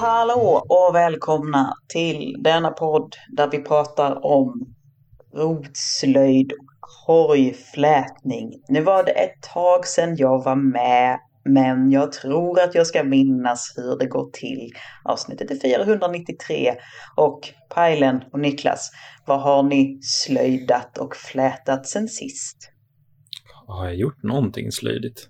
Hallå och välkomna till denna podd där vi pratar om rotslöjd och korgflätning. Nu var det ett tag sedan jag var med, men jag tror att jag ska minnas hur det går till. Avsnittet är 493 och Pajlen och Niklas, vad har ni slöjdat och flätat sen sist? Har jag gjort någonting slöjdigt?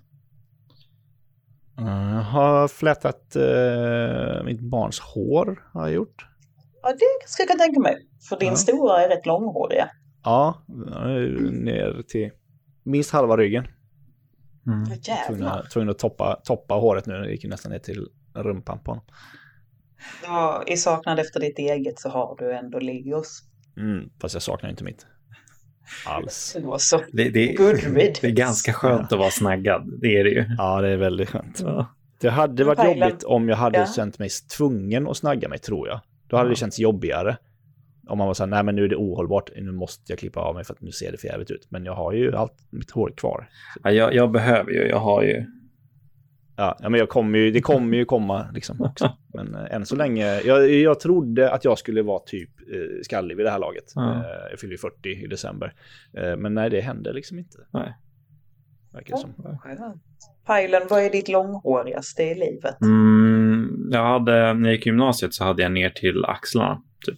Jag har flätat mitt barns hår, har jag gjort. Ja, det ska jag kunna tänka mig. För din stora är rätt långhåriga. Ja, ner till minst halva ryggen. Tvungen att toppa håret nu. Det gick nästan ner till rumpan på honom. Ja, i saknad efter ditt eget så har du ändå Leos. Fast jag saknar inte mitt. Alls. Det är ganska skönt att vara snaggad. Det är det ju. Ja, det är väldigt skönt. Ja. Det hade varit jobbigt om jag hade känt mig tvungen att snagga mig, tror jag. Då hade det känts jobbigare. Om man var så här, nej men nu är det ohållbart. Nu måste jag klippa av mig för att nu ser det för jävligt ut. Men jag har ju allt mitt hår kvar. Ja, jag behöver ju, jag har ju. Ja, men det kommer ju komma liksom också. Men än så länge, jag trodde att jag skulle vara typ skallig vid det här laget. Jag fyller 40 i december. Men nej, det händer liksom inte. Nej. Verkar som. Pajlen, vad är ditt långhårigaste i livet? När jag gick i gymnasiet så hade jag ner till axlarna typ.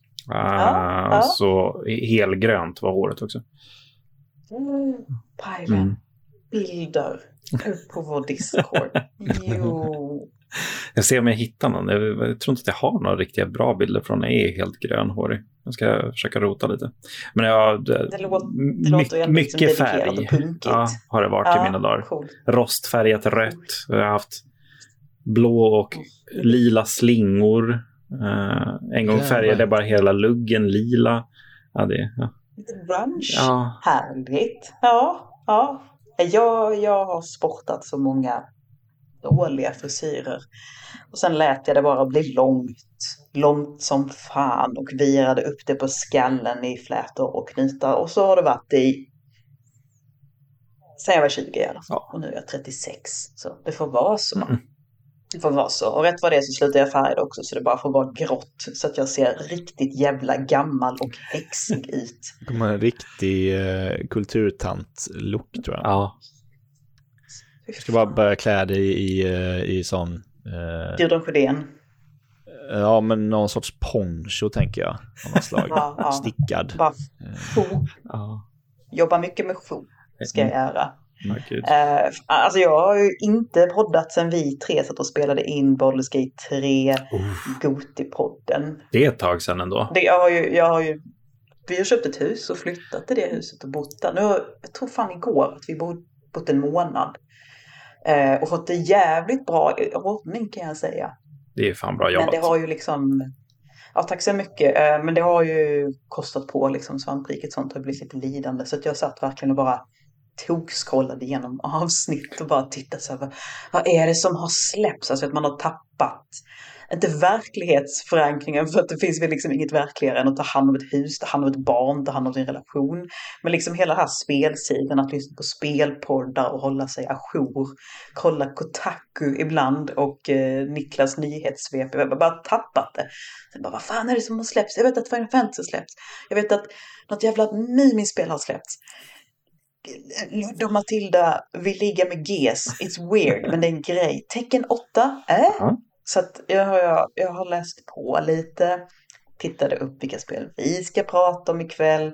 Så helgrönt var håret också. Pajlen, bilder upp på vår Discord. Jo. Jag ser om jag hittar någon. Jag tror inte att jag har några riktigt bra bilder från när jag är helt grönhårig. Jag ska försöka rota lite. Men det låter mycket färg har det varit i mina dagar. Cool. Rostfärgat rött. Jag har haft blå och lila slingor. En gång färgade bara hela luggen lila. Lite brunch. Härligt. Ja. Jag har sportat så många dåliga frisyrer. Och sen lät jag det bara bli långt som fan och virade upp det på skallen i flätor och knutar. Och så har det varit sen jag var 20 i alla fall. Och nu är jag 36. Så det får vara så. Det får vara så. Och rätt vad det är så slutar jag färga också, så det bara får vara grått. Så att jag ser riktigt jävla gammal och häxig ut. Det kommer en riktig kulturtant-look, tror jag. Ja. Jag ska bara börja klä dig i sån... Gudrun Sjödén. Ja, men någon sorts poncho, tänker jag. Av något slag. Stickad. Bara jobba mycket med skor ska jag göra. Alltså jag har ju inte poddat sen vi 3 satt och spelade in Baldur's Gate 3 Goti-podden. Det är ett tag sedan ändå. Vi har köpt ett hus och flyttat till det huset och bott där. Jag tror fan igår att vi bott en månad. Och fått det jävligt bra ordning, kan jag säga. Det är fan bra jobbat. Men det har ju liksom... Ja, tack så mycket. Men det har ju kostat på liksom, svampriket, sånt har blivit lite lidande. Så att jag satt verkligen och bara tokskrollade igenom avsnitt och bara tittade så här, vad är det som har släppts? Alltså att man har tappat, inte verklighetsförankringen, för att det finns väl liksom inget verkligare än att ta hand om ett hus, ta hand om ett barn, ta hand om sin relation. Men liksom hela den här spelsidan, att lyssna på spelpoddar och hålla sig ajour, kolla Kotaku ibland och Niklas nyhetssvep. Jag har bara tappat det. Sen bara, vad fan är det som har släppts? Jag vet att Final Fantasy har släppts. Jag vet att något jävla Mimi-spel har släppts. Ludde och Matilda vill ligga med GES. It's weird, men det är en grej. Tecken 8 Så att jag har läst på lite. Tittade upp vilka spel vi ska prata om ikväll.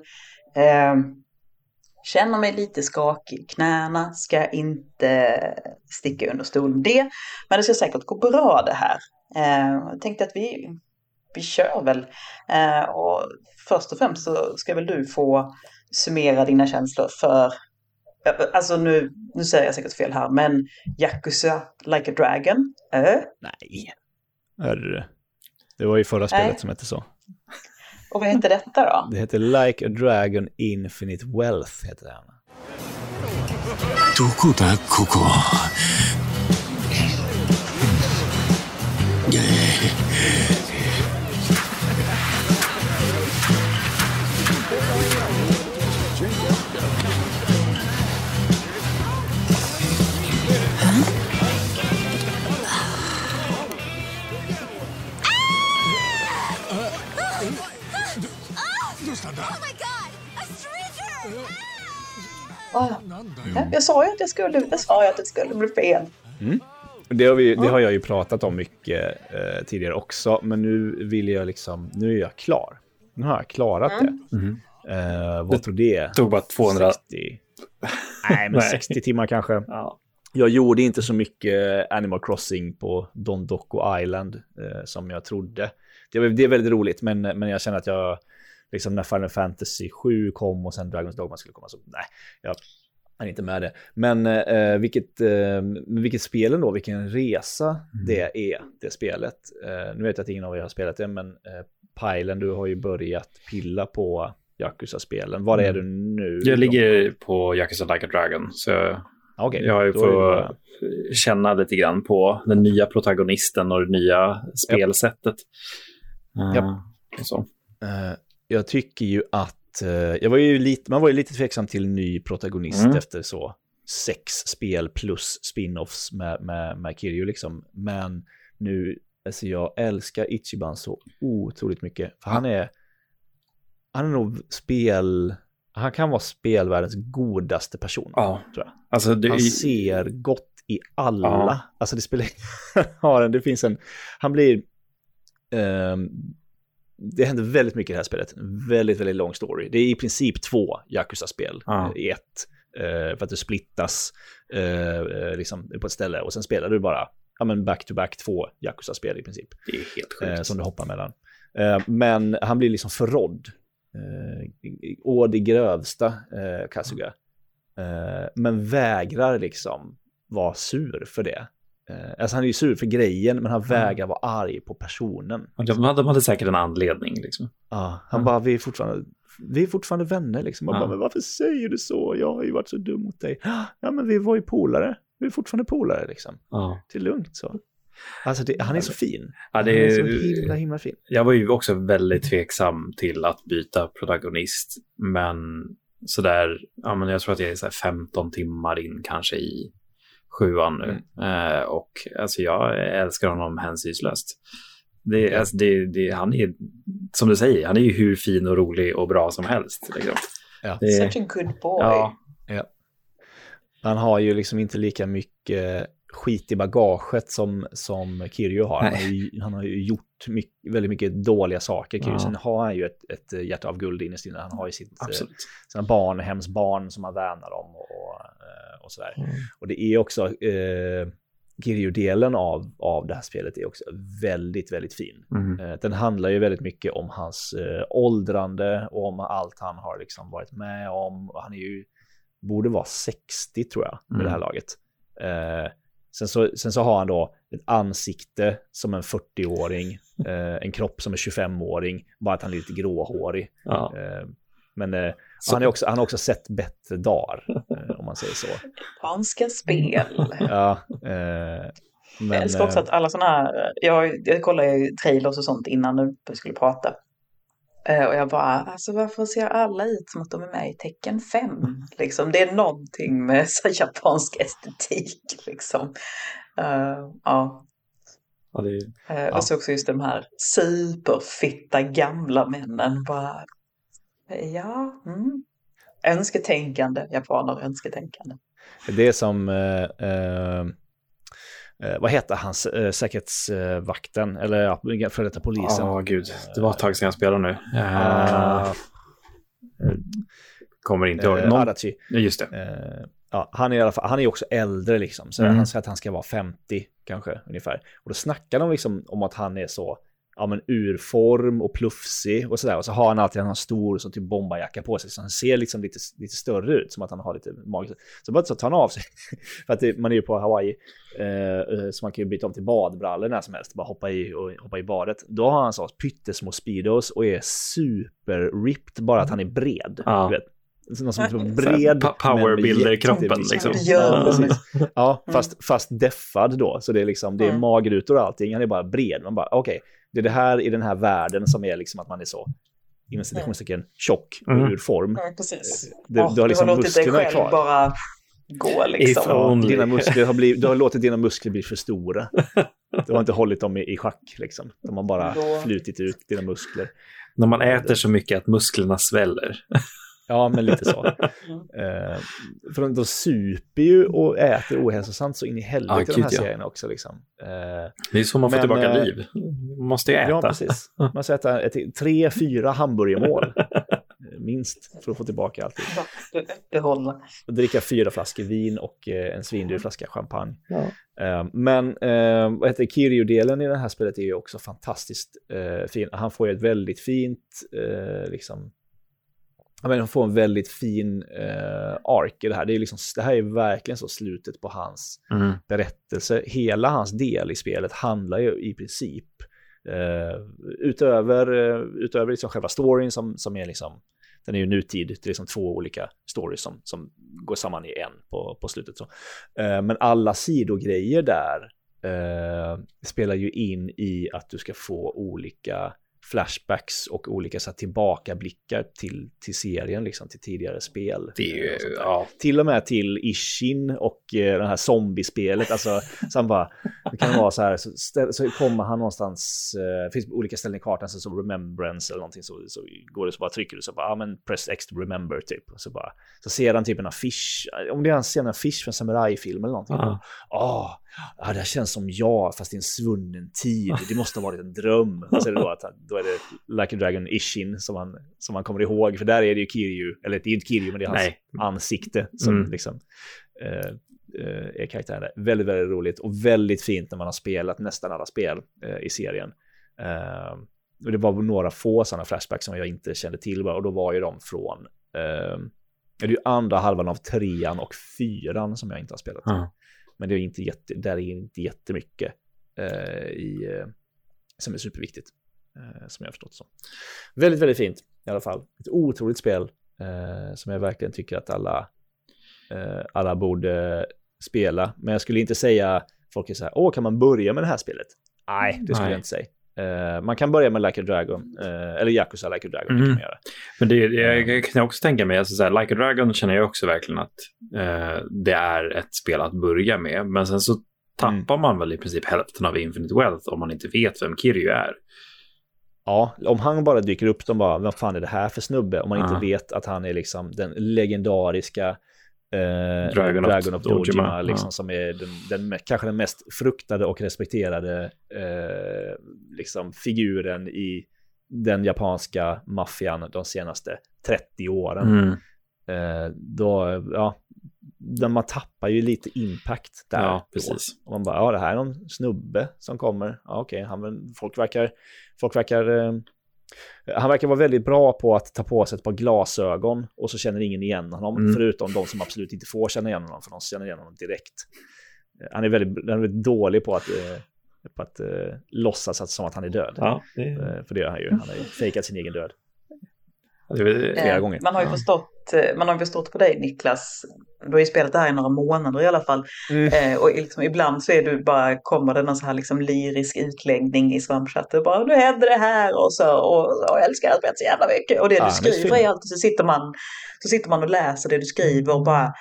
Känner mig lite skakig. Knäna ska inte sticka under stolen det. Men det ska säkert gå bra det här. Jag tänkte att vi kör väl. Och först och främst så ska väl du få summera dina känslor för, alltså nu säger jag säkert fel här, men Yakuza Like a Dragon? Nej. Det var ju förra spelet som hette så. Och vad heter detta då? Det heter Like a Dragon Infinite Wealth, heter det. Dokuda koko. Jag sa ju att det skulle bli fel. Det har jag ju pratat om mycket tidigare också, men nu vill jag liksom, nu är jag klar. Nu har jag klarat det. Vad tror det? Det tog bara 200. 60. Nej, men 60 timmar kanske. Ja. Jag gjorde inte så mycket Animal Crossing på Dondoko Island som jag trodde. Det är väldigt roligt, men jag känner att jag liksom när Final Fantasy 7 kom och sen Dragon's Dogma skulle komma, så nej, jag är inte med det. Men vilket spel ändå, vilken resa det är, det spelet. Nu vet jag att ingen av er har spelat det, men Pajlen, du har ju börjat pilla på Yakuza-spelen. Var är du nu? Jag ligger på Yakuza Like a Dragon, så okay, jag har ju fått känna lite grann på den nya protagonisten och det nya spelsättet. Så. Jag tycker ju att man var ju lite tveksam till ny protagonist efter så 6 spel plus spin-offs med Kiryu liksom. Men nu, alltså jag älskar Ichiban så otroligt mycket. För han är nog han kan vara spelvärldens godaste person, tror jag. Alltså, han ser gott i alla. Alltså det spelar det finns han blir det händer väldigt mycket i det här spelet. En väldigt, väldigt lång story. Det är i princip 2 Yakuza-spel i ett. För att det splittas liksom på ett ställe. Och sen spelar du bara back-to-back 2 Yakuza-spel i princip. Det är helt sjukt. Som du hoppar mellan. Men han blir liksom förrådd. Och det grövsta Kasuga. Men vägrar liksom vara sur för det. Alltså han är ju sur för grejen, men han vägrar vara arg på personen. De hade säkert en anledning liksom. Han bara, vi är fortfarande vänner liksom. Och bara, men varför säger du så? Jag har ju varit så dum mot dig. Ja, men vi var ju polare. Vi är fortfarande polare liksom. Det är lugnt så. Alltså han är så fin. Han är så himla fin. Jag var ju också väldigt tveksam till att byta protagonist, men sådär, men jag tror att jag är så här 15 timmar in kanske i 7:an nu. Och alltså jag älskar honom hänsynslöst. Han är, som du säger, han är ju hur fin och rolig och bra som helst. Liksom. Such a good boy. Ja. Han har ju liksom inte lika mycket skit i bagaget som Kiryu har. Han har ju gjort väldigt mycket dåliga saker. Kiryu. Sen har han ju ett hjärta av guld innerst inne. Han har ju sina hemsbarn som han värnar om och sådär. Och det är också Kiryu-delen av det här spelet är också väldigt, väldigt fin. Den handlar ju väldigt mycket om hans åldrande och om allt han har liksom varit med om. Och han är ju borde vara 60 tror jag med det här laget. Sen så har han då ett ansikte som en 40-åring, en kropp som en 25-åring, bara att han är lite gråhårig. Men han har också sett bättre dagar, om man säger så. Japanska spel. Men, jag älskar också att alla sådana här, jag kollar ju trailers och sånt innan vi skulle prata. Och jag bara, alltså varför ser alla ut som att de är med i Tekken 5? Liksom, det är någonting med så japansk estetik liksom. Och så också just de här superfitta gamla männen. Bara, önsketänkande, japaner önsketänkande. Det är som vad heter hans säkerhetsvakten eller för detta polisen? Gud, det var ett tag sedan jag spelade nu. Kommer inte ihåg. Adachi. Just det. Han är i alla fall, han är också äldre liksom, så han säger att han ska vara 50 kanske ungefär. Och då snackar de liksom om att han är så urform och pluffsig och sådär. Och så har han alltid en stor så typ bombarjacka på sig, så han ser liksom lite större ut, som att han har lite mage. Så bara så tar han av sig för att man är ju på Hawaii, så man kan ju byta om till badbrallor när som helst, bara hoppa i badet. Då har han så pyttesmå speedos och är super ripped, bara att han är bred, du vet. Någon som är bred powerbuilder-kroppen liksom. Fast deffad då, så det är liksom, det är magrutor och allting, han är bara bred. Man bara, okej, det är det här i den här världen som är liksom att man är så inom citationstecken tjock ur form. Ja, precis. Du har liksom musklerna kvar. Bara gå liksom. Du har låtit dina muskler bli för stora. Du har inte hållit dem i schack liksom. De har bara flutit ut dina muskler. När man äter så mycket att musklerna sväller. Ja, men lite så. För de super ju och äter ohälsosamt så in i helvete de här serierna också. Liksom. Det är så man får tillbaka liv. Man måste ju äta. Ja, precis. Man ska äta 3-4 hamburgermål. Minst för att få tillbaka allt. Behålla. Och dricka 4 flaskor vin och en svindyr flaska champagne. Ja. Men vad heter Kiryu-delen i det här spelet är ju också fantastiskt fin. Han får ju ett väldigt fint liksom... Han får en väldigt fin ark i det här. Det här är verkligen så slutet på hans berättelse. Hela hans del i spelet handlar ju i princip utöver liksom själva storyn som är liksom, den är ju nutid, det är liksom 2 olika stories som går samman i en på slutet. Så. Men alla sidogrejer där spelar ju in i att du ska få olika flashbacks och olika så här, tillbakablickar till serien, liksom, till tidigare spel. Det är ju, till och med till Ishin och det här zombiespelet. Alltså, så bara, det kan vara så här, så kommer han någonstans, det finns olika ställen i kartan som Remembrance eller någonting, så går det så bara trycker du så bara, men press X to remember typ. Så ser han typ en affisch, om det är han ser en affisch för en samurajfilm eller någonting. Det här känns som jag, fast i en svunnen tid. Det måste ha varit en dröm. Och så är det då är det Like a Dragon Ishin som man kommer ihåg. För där är det ju Kiryu, eller det är inte Kiryu, men det är hans ansikte som liksom är karaktären där. Väldigt, väldigt roligt och väldigt fint när man har spelat nästan alla spel i serien. Och det var några få sådana flashbacks som jag inte kände till, och då var ju de från det är ju andra halvan av 3:an och 4:an som jag inte har spelat. Men det är inte jättemycket som är superviktigt, som jag har förstått så. Väldigt, väldigt fint i alla fall. Ett otroligt spel som jag verkligen tycker att alla borde spela. Men jag skulle inte säga, folk är så här, kan man börja med det här spelet? Nej, det skulle jag inte säga. Man kan börja med Like a Dragon eller Yakuza Like a Dragon, det kan man göra. Men jag kan också tänka mig, alltså, så här, Like a Dragon känner jag också verkligen att det är ett spel att börja med, men sen så tappar man väl i princip hälften av Infinite Wealth om man inte vet vem Kiryu är. Ja, om han bara dyker upp, de bara, vad fan är det här för snubbe? Om man inte vet att han är liksom den legendariska Dragon of Dojima, liksom, som är kanske den mest fruktade och respekterade liksom figuren i den japanska maffian de senaste 30 åren. Man tappar ju lite impact där. Ja, precis. Och man bara, det här är någon snubbe som kommer. Ja, okej, folk verkar han verkar vara väldigt bra på att ta på sig ett par glasögon och så känner ingen igen honom, förutom de som absolut inte får känna igen honom, för de känner igen honom direkt. Han är väldigt dålig på att låtsas som att han är död. Ja, för det är han ju. Han har ju fejkat sin egen död flera gånger. Man har ju förstått på dig, Niklas. Du har ju spelat det här i några månader i alla fall. Och liksom, ibland så kommer det någon så här liksom lyrisk utläggning i svampchatten. Bara, nu händer det här och jag älskar det så jävla mycket. Och det du skriver är alltid, så sitter man och läser det du skriver och bara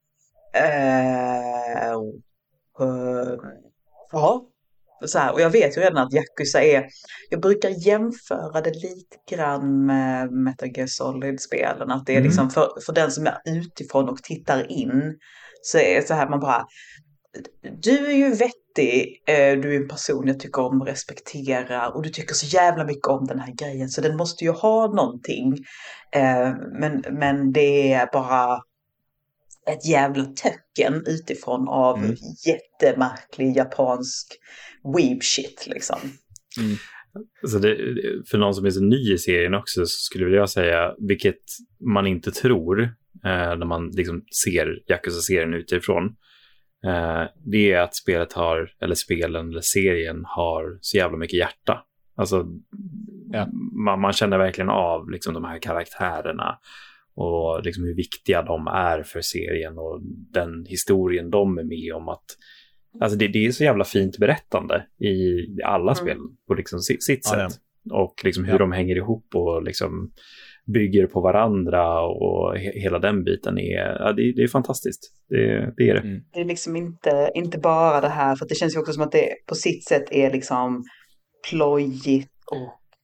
så här, och jag vet ju redan att Yakuza jag brukar jämföra det lite grann med Metal Gear Solid-spelen, att det är liksom för den som är utifrån och tittar in, så är det så här, man bara, du är ju vettig, du är en person jag tycker om och respekterar, och du tycker så jävla mycket om den här grejen, så den måste ju ha någonting, men det är bara ett jävla töcken utifrån av jättemärklig japansk weeb shit liksom. Så för någon som är så ny i serien också, så skulle jag säga, vilket man inte tror när man liksom ser Yakuza-serien utifrån, det är att serien har så jävla mycket hjärta. Alltså man känner verkligen av liksom de här karaktärerna och liksom hur viktiga de är för serien och den historien de är med om. Att alltså det är så jävla fint berättande i alla spel på liksom sitt sätt. Och liksom hur de hänger ihop och liksom bygger på varandra, och hela den biten det är fantastiskt. Det är det. Det är liksom inte bara det här, för det känns ju också som att det på sitt sätt är liksom plojigt och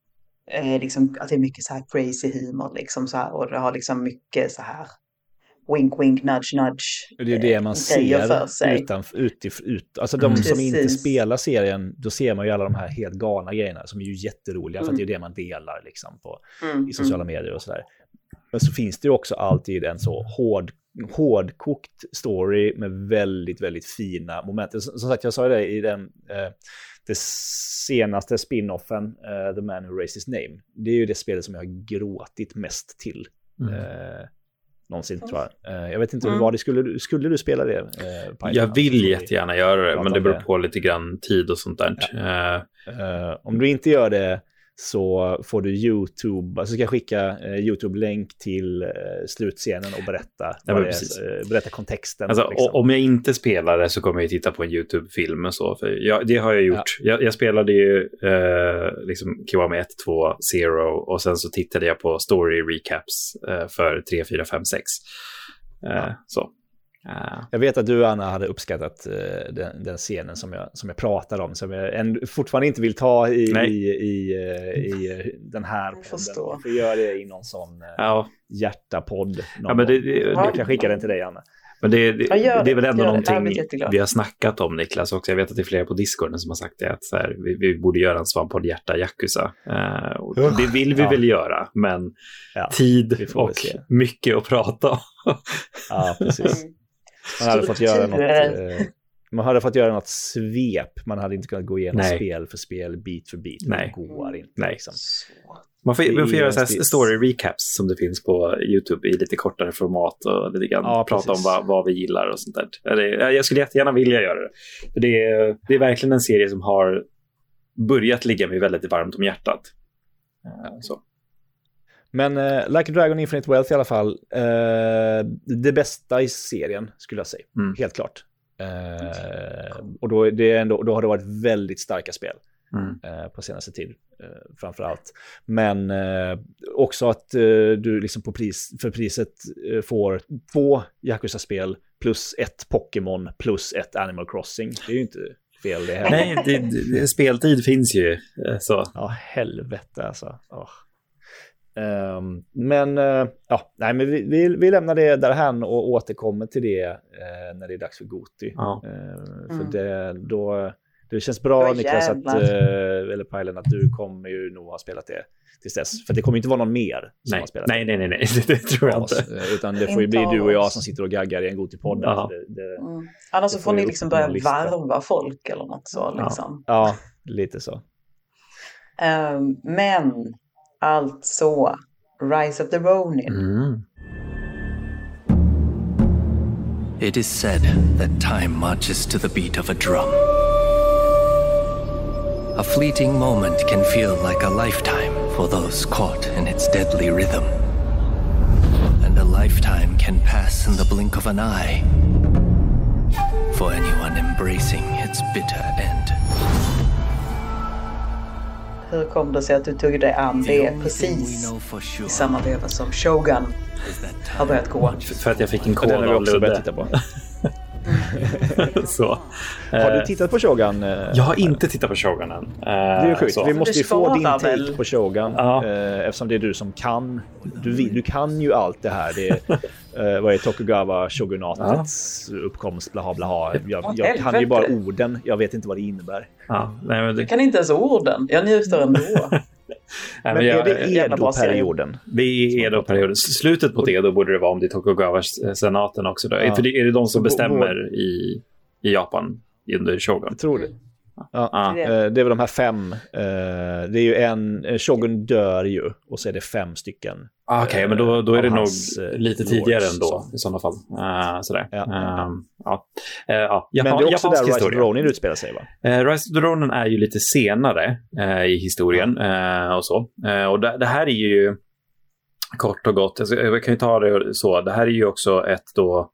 liksom, att det är mycket så här crazy humor liksom så här, och det har liksom mycket så här wink wink nudge nudge. Det är ju det man ser alltså de som inte spelar serien, då ser man ju alla de här helt galna grejerna som är ju jätteroliga för att det är det man delar liksom i sociala medier och sådär. Men så finns det ju också alltid en så hårdkokt story med väldigt, väldigt fina moment. Som sagt, jag sa det i det senaste spin-offen, The Man Who Raised His Name. Det är ju det spelet som jag har gråtit mest till någonsin, tror jag. Jag vet inte vad det skulle du spela det? Jag vill jättegärna göra det, men det beror på lite grann tid och sånt där. Om du inte gör det så får du YouTube, alltså ska jag skicka YouTube-länk till slutscenen och berätta kontexten. Alltså, liksom. Om jag inte spelar det så kommer jag titta på en YouTube-film och så, för det har jag gjort. Jag spelade ju liksom Kiwami 1, 2, 0 och sen så tittade jag på story recaps för 3, 4, 5, 6. Så. Jag vet att du, Anna, hade uppskattat den scenen som jag pratade om, som jag fortfarande inte vill ta i den här podden. Vi gör det i någon sån hjärtapodd. Jag kan skicka den till dig, Anna. Men det är väl ändå någonting vi har snackat om, Niklas, också. Jag vet att det är flera på Discorden som har sagt det, att så här, vi borde göra en svamppodd hjärta Yakuza. Det vill vi väl göra, men tid och mycket att prata om. Ja, precis. Man hade fått göra något svep. Man hade inte kunnat gå igenom spel för spel, bit för bit. Nej. Det går inte. Nej. Liksom. Man får göra så här story recaps som det finns på YouTube i lite kortare format och lite grann prata om vad vi gillar och sånt där. Jag skulle jättegärna vilja göra det. För det är verkligen en serie som har börjat ligga mig väldigt varmt om hjärtat. Så. Men Like a Dragon Infinite Wealth i alla fall, det bästa i serien skulle jag säga, helt klart. Och då har det varit väldigt starka spel på senaste tid, framförallt. Men också att du liksom för priset får 2 Yakuza-spel plus 1 Pokémon plus 1 Animal Crossing. Det är ju inte fel det här. Nej, speltid finns ju. Så. Ja, helvete alltså. Men vi lämnar det därhän och återkommer till det när det är dags för Goti. För det känns bra, Niklas, eller Pajlen, att du kommer ju nog ha spelat det tills dess. För det kommer inte vara någon mer som har spelat det. Nej, det tror jag inte. Utan det får ju bli du och jag som sitter och gaggar i en Goti-podd. Annars så får ni liksom börja varva folk eller något så. Liksom. Ja, lite så. Men alltså, Rise of the Ronin. It is said that time marches to the beat of a drum. A fleeting moment can feel like a lifetime for those caught in its deadly rhythm. And a lifetime can pass in the blink of an eye for anyone embracing its bitter end. Hur kom det sig att du tog dig an det precis i samma veva som Shogun har börjat gå? För att jag fick en kod av Ludde. Så. Har du tittat på Shogun? Jag har inte tittat på Shogun än. Det är sjukt. Vi måste ju få din take på Shogun. Eftersom det är du som kan. Du kan ju allt det här. Det är, vad är Tokugawa shogunatets uppkomst, blaha blaha. Jag kan ju bara orden. Jag vet inte vad det innebär. Du kan inte ens orden. Jag njuter ändå. Men är det Edo-perioden? Det är Edo-perioden. Slutet på Edo borde det vara, om det är Tokugawa-senaten också. Då. För det är det de som bestämmer i Japan under Shogun? Jag tror det. Det är väl de här 5. Det är ju en Shogun dör ju, och så är det 5 stycken. Okej, men då är det nog lite tidigare ändå i sådana fall. Sådär. Men det är också där Rise of the Ronin utspelar sig, va? Rise of the Ronin är ju lite senare i historien och så. Och det här är ju kort och gott. Jag kan ju ta det så. Det här är ju också ett då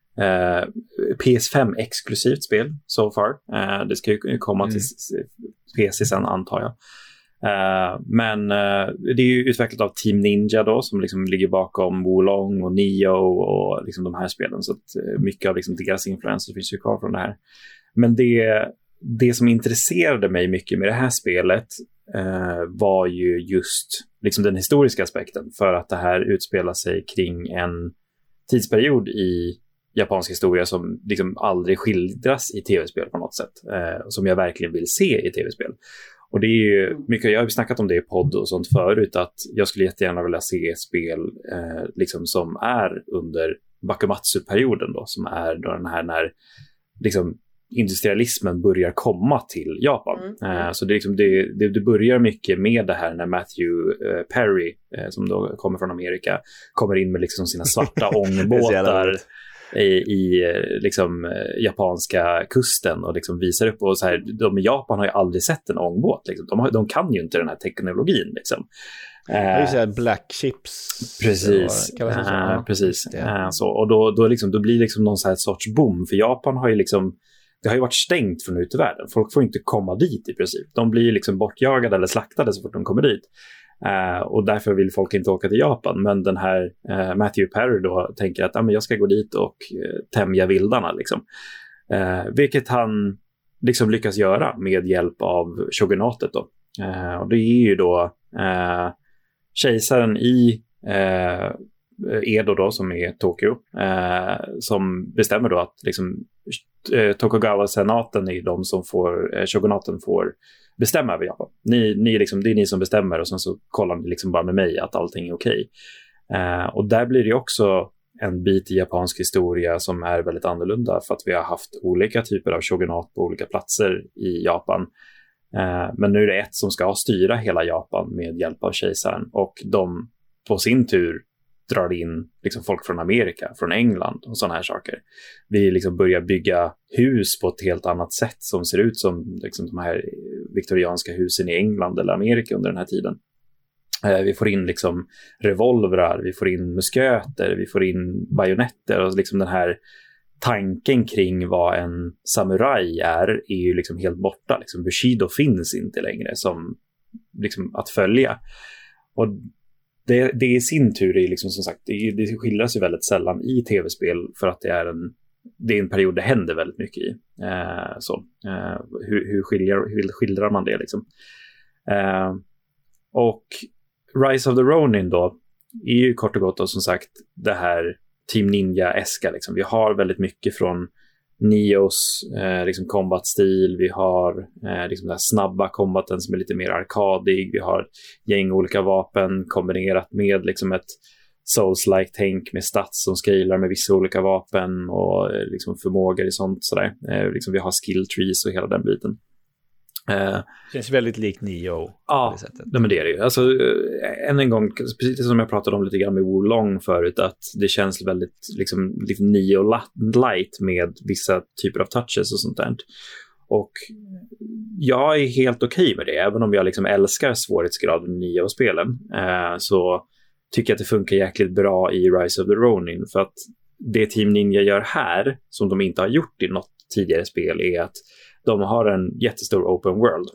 PS5 exklusivt spel so far. Det ska ju komma till PC sen, antar jag. Men det är ju utvecklat av Team Ninja då, som liksom ligger bakom Wolong och Nioh och liksom de här spelen, så att mycket av liksom deras influenser finns ju kvar från det här. Men det som intresserade mig mycket med det här spelet var ju just liksom den historiska aspekten, för att det här utspelar sig kring en tidsperiod i japansk historia som liksom aldrig skildras i tv-spel på något sätt, som jag verkligen vill se i tv-spel. Och det är ju mycket, jag har ju snackat om det i podd och sånt förut, att jag skulle jättegärna vilja se spel liksom som är under Bakumatsu-perioden då, som är då den här när liksom industrialismen börjar komma till Japan. Så det, liksom, det börjar mycket med det här när Matthew Perry, som då kommer från Amerika, kommer in med liksom sina svarta ångbåtar i liksom japanska kusten och liksom visar upp, och så här, de i Japan har ju aldrig sett en ångbåt liksom. De kan ju inte den här teknologin liksom. Det är ju så här black chips. Precis. Precis. Så, och då blir liksom någon så här sorts boom, för Japan har ju liksom, det har ju varit stängt från utvärlden. Folk får inte komma dit i princip. De blir liksom bortjagade eller slaktade så fort de kommer dit. Och därför vill folk inte åka till Japan. Men den här Matthew Perry då tänker att men jag ska gå dit och tämja vildarna liksom. Vilket han liksom lyckas göra med hjälp av shogunatet då. Och det är ju då kejsaren i Edo då, som är Tokyo, som bestämmer då att liksom Tokugawa-senaten är de som shogunaten får bestämma över Japan. Ni liksom, det är ni som bestämmer, och sen så kollar ni liksom bara med mig att allting är okej. Och där blir det också en bit i japansk historia som är väldigt annorlunda, för att vi har haft olika typer av shogunat på olika platser i Japan. Men nu är det ett som ska styra hela Japan med hjälp av kejsaren, och de på sin tur drar in liksom folk från Amerika, från England och sådana här saker. Vi liksom börjar bygga hus på ett helt annat sätt som ser ut som liksom de här viktorianska husen i England eller Amerika under den här tiden. Vi får in liksom revolvrar, vi får in musköter, vi får in bajonetter, och liksom den här tanken kring vad en samurai är ju liksom helt borta. Liksom Bushido finns inte längre som liksom att följa. Och det i sin tur är liksom, som sagt, det skildras ju väldigt sällan i tv-spel, för att det är en period det händer väldigt mycket i. Hur skildrar man det liksom? Och Rise of the Ronin då är ju kort och gott då, som sagt, det här Team Ninja-eska liksom. Vi har väldigt mycket från Nios liksom combat-stil. Vi har liksom den här snabba combaten som är lite mer arkadig. Vi har gäng olika vapen kombinerat med liksom ett Souls-like tänk med stats som scalar med vissa olika vapen och liksom förmågor i sånt sådär. Liksom vi har skill trees och hela den biten. Känns väldigt likt Nioh. Ja, men det är det ju. Alltså, än en gång, precis som jag pratade om lite grann med Wolong förut, att det känns väldigt liksom, lite Nioh light med vissa typer av touches och sånt där. Och jag är helt okej med det, även om jag liksom älskar svårighetsgraden i Nioh-spelen, så tycker jag att det funkar jäkligt bra i Rise of the Ronin, för att det Team Ninja gör här, som de inte har gjort i något tidigare spel, är att de har en jättestor open world.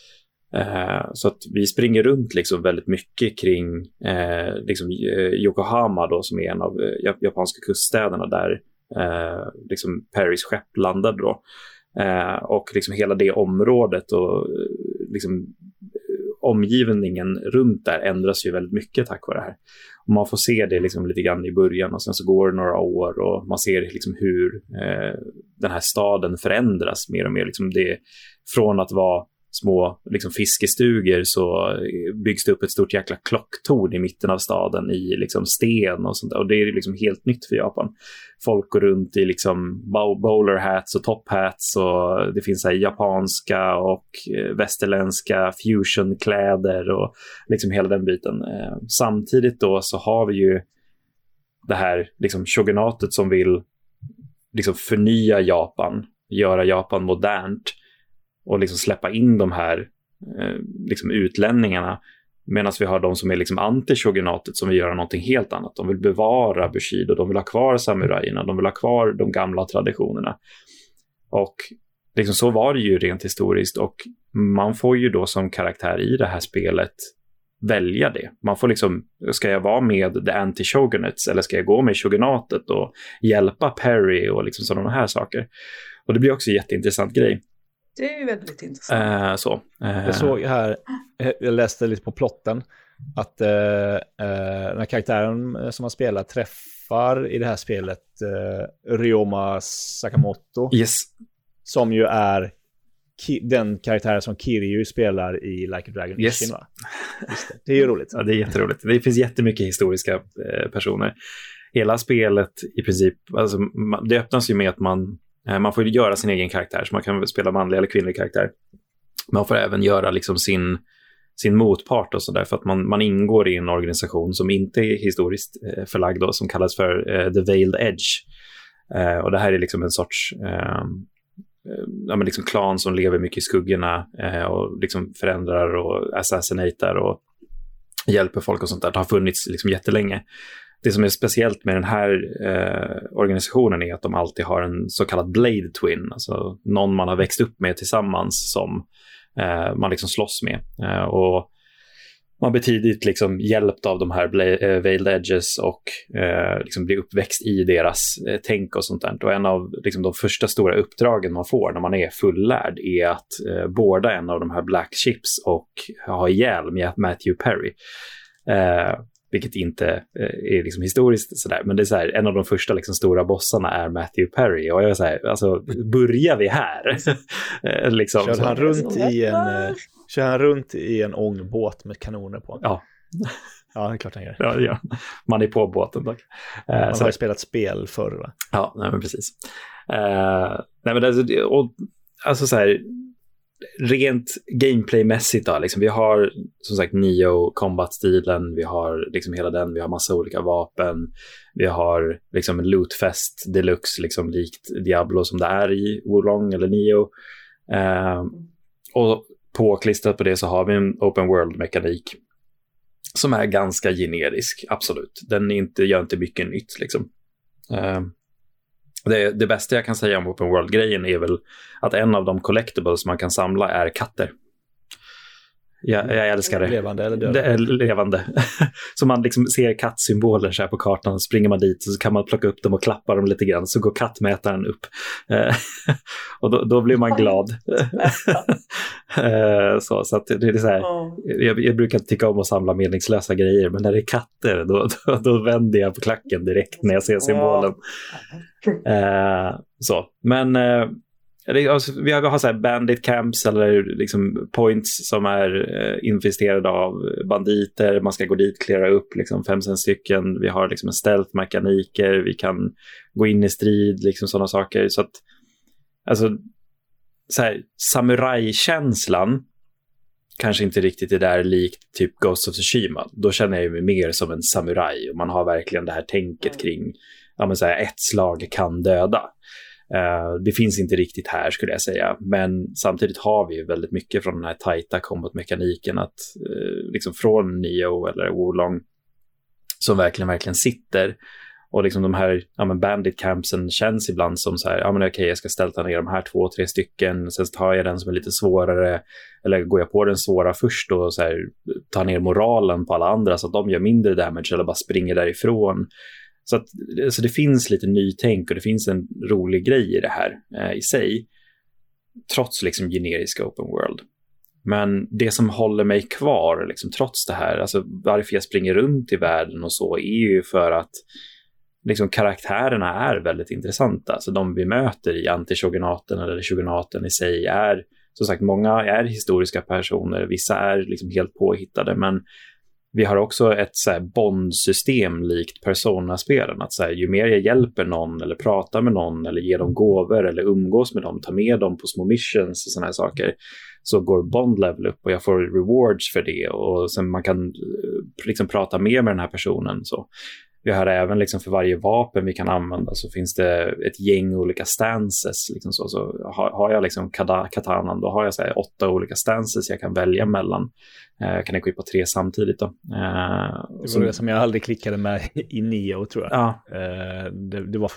Så att vi springer runt liksom väldigt mycket kring liksom Yokohama då, som är en av japanska kuststäderna där liksom Perrys skepp landade då. Och liksom hela det området och liksom omgivningen runt där ändras ju väldigt mycket tack vare det här. Och man får se det liksom lite grann i början, och sen så går det några år och man ser liksom hur den här staden förändras mer och mer. Liksom det, från att vara små liksom fiskestugor så byggs det upp ett stort jäkla klocktorn i mitten av staden i liksom sten och sånt där. Och det är liksom helt nytt för Japan. Folk går runt i liksom bowler hats och top hats, och det finns så här japanska och västerländska fusionkläder och liksom hela den biten. Samtidigt då så har vi ju det här liksom shogunatet som vill liksom förnya Japan, göra Japan modernt och liksom släppa in de här liksom utlänningarna, medan vi har de som är liksom anti-shogunatet som vill göra någonting helt annat. De vill bevara Bushido, de vill ha kvar samurajerna, de vill ha kvar de gamla traditionerna. Och liksom så var det ju rent historiskt, och man får ju då som karaktär i det här spelet välja det. Man får liksom, ska jag vara med the anti-shogunates eller ska jag gå med shogunatet och hjälpa Perry och liksom sådana här saker. Och det blir också en jätteintressant grej. Det är ju väldigt intressant. Jag såg här, jag läste lite på plotten, att den här karaktären som man spelar träffar i det här spelet Ryoma Sakamoto. Yes. Som ju är den karaktären som Kiryu spelar i Like a Dragon. Yes. Ishin, va? Det är ju roligt. Ja, det är jätteroligt. Det finns jättemycket historiska personer. Hela spelet i princip, alltså, det öppnas ju med att man får göra sin egen karaktär, så man kan spela manlig eller kvinnlig karaktär. Man får även göra liksom sin motpart och sådär, för att man ingår i en organisation som inte är historiskt förlagd då, som kallas för The Veiled Edge. Och det här är liksom en sorts liksom klan som lever mycket i skuggorna och liksom förändrar och assassinatar och hjälper folk och sånt där. Det har funnits liksom jättelänge. Det som är speciellt med den här organisationen är att de alltid har en så kallad Blade Twin, alltså någon man har växt upp med tillsammans som man liksom slåss med. Och man blir tidigt liksom hjälpt av de här Veiled Edges och liksom blir uppväxt i deras tänk och sånt där. Och en av liksom de första stora uppdragen man får när man är fullärd är att båda en av de här Black Ships och ha ihjäl med Matthew Perry. Vilket inte är liksom historiskt sådär, men det är så här, en av de första liksom stora bossarna är Matthew Perry, och jag är så här, alltså börjar vi här? Liksom, kör han runt i en ångbåt med kanoner på? Ja. Ja, det är klart han gör. Ja. Man är på båten dock. Man har ju spelat spel förr, va? Ja, nej, men precis. Nej, men alltså så här, rent gameplaymässigt då, liksom, vi har som sagt Neo combat-stilen, vi har liksom hela den, vi har massa olika vapen, vi har liksom en lootfest deluxe, liksom likt Diablo som det är i Wolong eller Neo, och påklistrat på det så har vi en open world-mekanik som är ganska generisk, absolut. Den gör inte mycket nytt liksom. Det bästa jag kan säga om open world-grejen är väl att en av de collectibles man kan samla är katter. Jag älskar det. Levande eller döda? Det är levande. Så man liksom ser kattsymboler så här på kartan, och springer man dit så kan man plocka upp dem och klappa dem lite grann, så går kattmätaren upp. Och då blir man glad. Så att det är så här, jag brukar tycka om att samla meningslösa grejer, men när det är katter då vänder jag på klacken direkt när jag ser symbolen. Men alltså, vi har så här bandit camps eller liksom points som är infesterade av banditer. Man ska gå dit, klära upp liksom 5-6 stycken. Vi har liksom en stealth-mekaniker. Vi kan gå in i strid, liksom sådana saker. Så att, alltså, så här, samurai-känslan kanske inte riktigt är där likt typ Ghost of Tsushima. Då känner jag mig mer som en samurai, och man har verkligen det här tänket kring så här, ett slag kan döda. Det finns inte riktigt här, skulle jag säga, men samtidigt har vi ju väldigt mycket från den här tajta combat-mekaniken, att liksom från Neo eller Wolong, som verkligen sitter. Och liksom de här bandit campsen känns ibland som så här, okej, jag ska ställa ner de här 2-3 stycken, sen tar jag den som är lite svårare, eller går jag på den svåra först och så här, tar ner moralen på alla andra så att de gör mindre damage eller bara springer därifrån. Så det finns lite nytänk, och det finns en rolig grej i det här i sig, trots liksom generiska open world. Men det som håller mig kvar liksom, trots det här, alltså varför jag springer runt i världen och så, är ju för att liksom karaktärerna är väldigt intressanta. Alltså de vi möter i antishogunaten eller shogunaten i sig är, som sagt, många är historiska personer, vissa är liksom helt påhittade, men vi har också ett så här bondsystem likt Persona-spelen, att så här, ju mer jag hjälper någon eller pratar med någon eller ger dem gåvor eller umgås med dem, tar med dem på små missions och såna här saker, så går bond level upp och jag får rewards för det, och sen man kan liksom prata mer med den här personen. Så vi har även liksom för varje vapen vi kan använda så finns det ett gäng olika stances liksom så har jag liksom katanan, då har jag så här 8 olika stances jag kan välja mellan. Kan jag equippa 3 samtidigt då. Det var det som jag aldrig klickade med i Neo, tror jag. Ja. Det var för mycket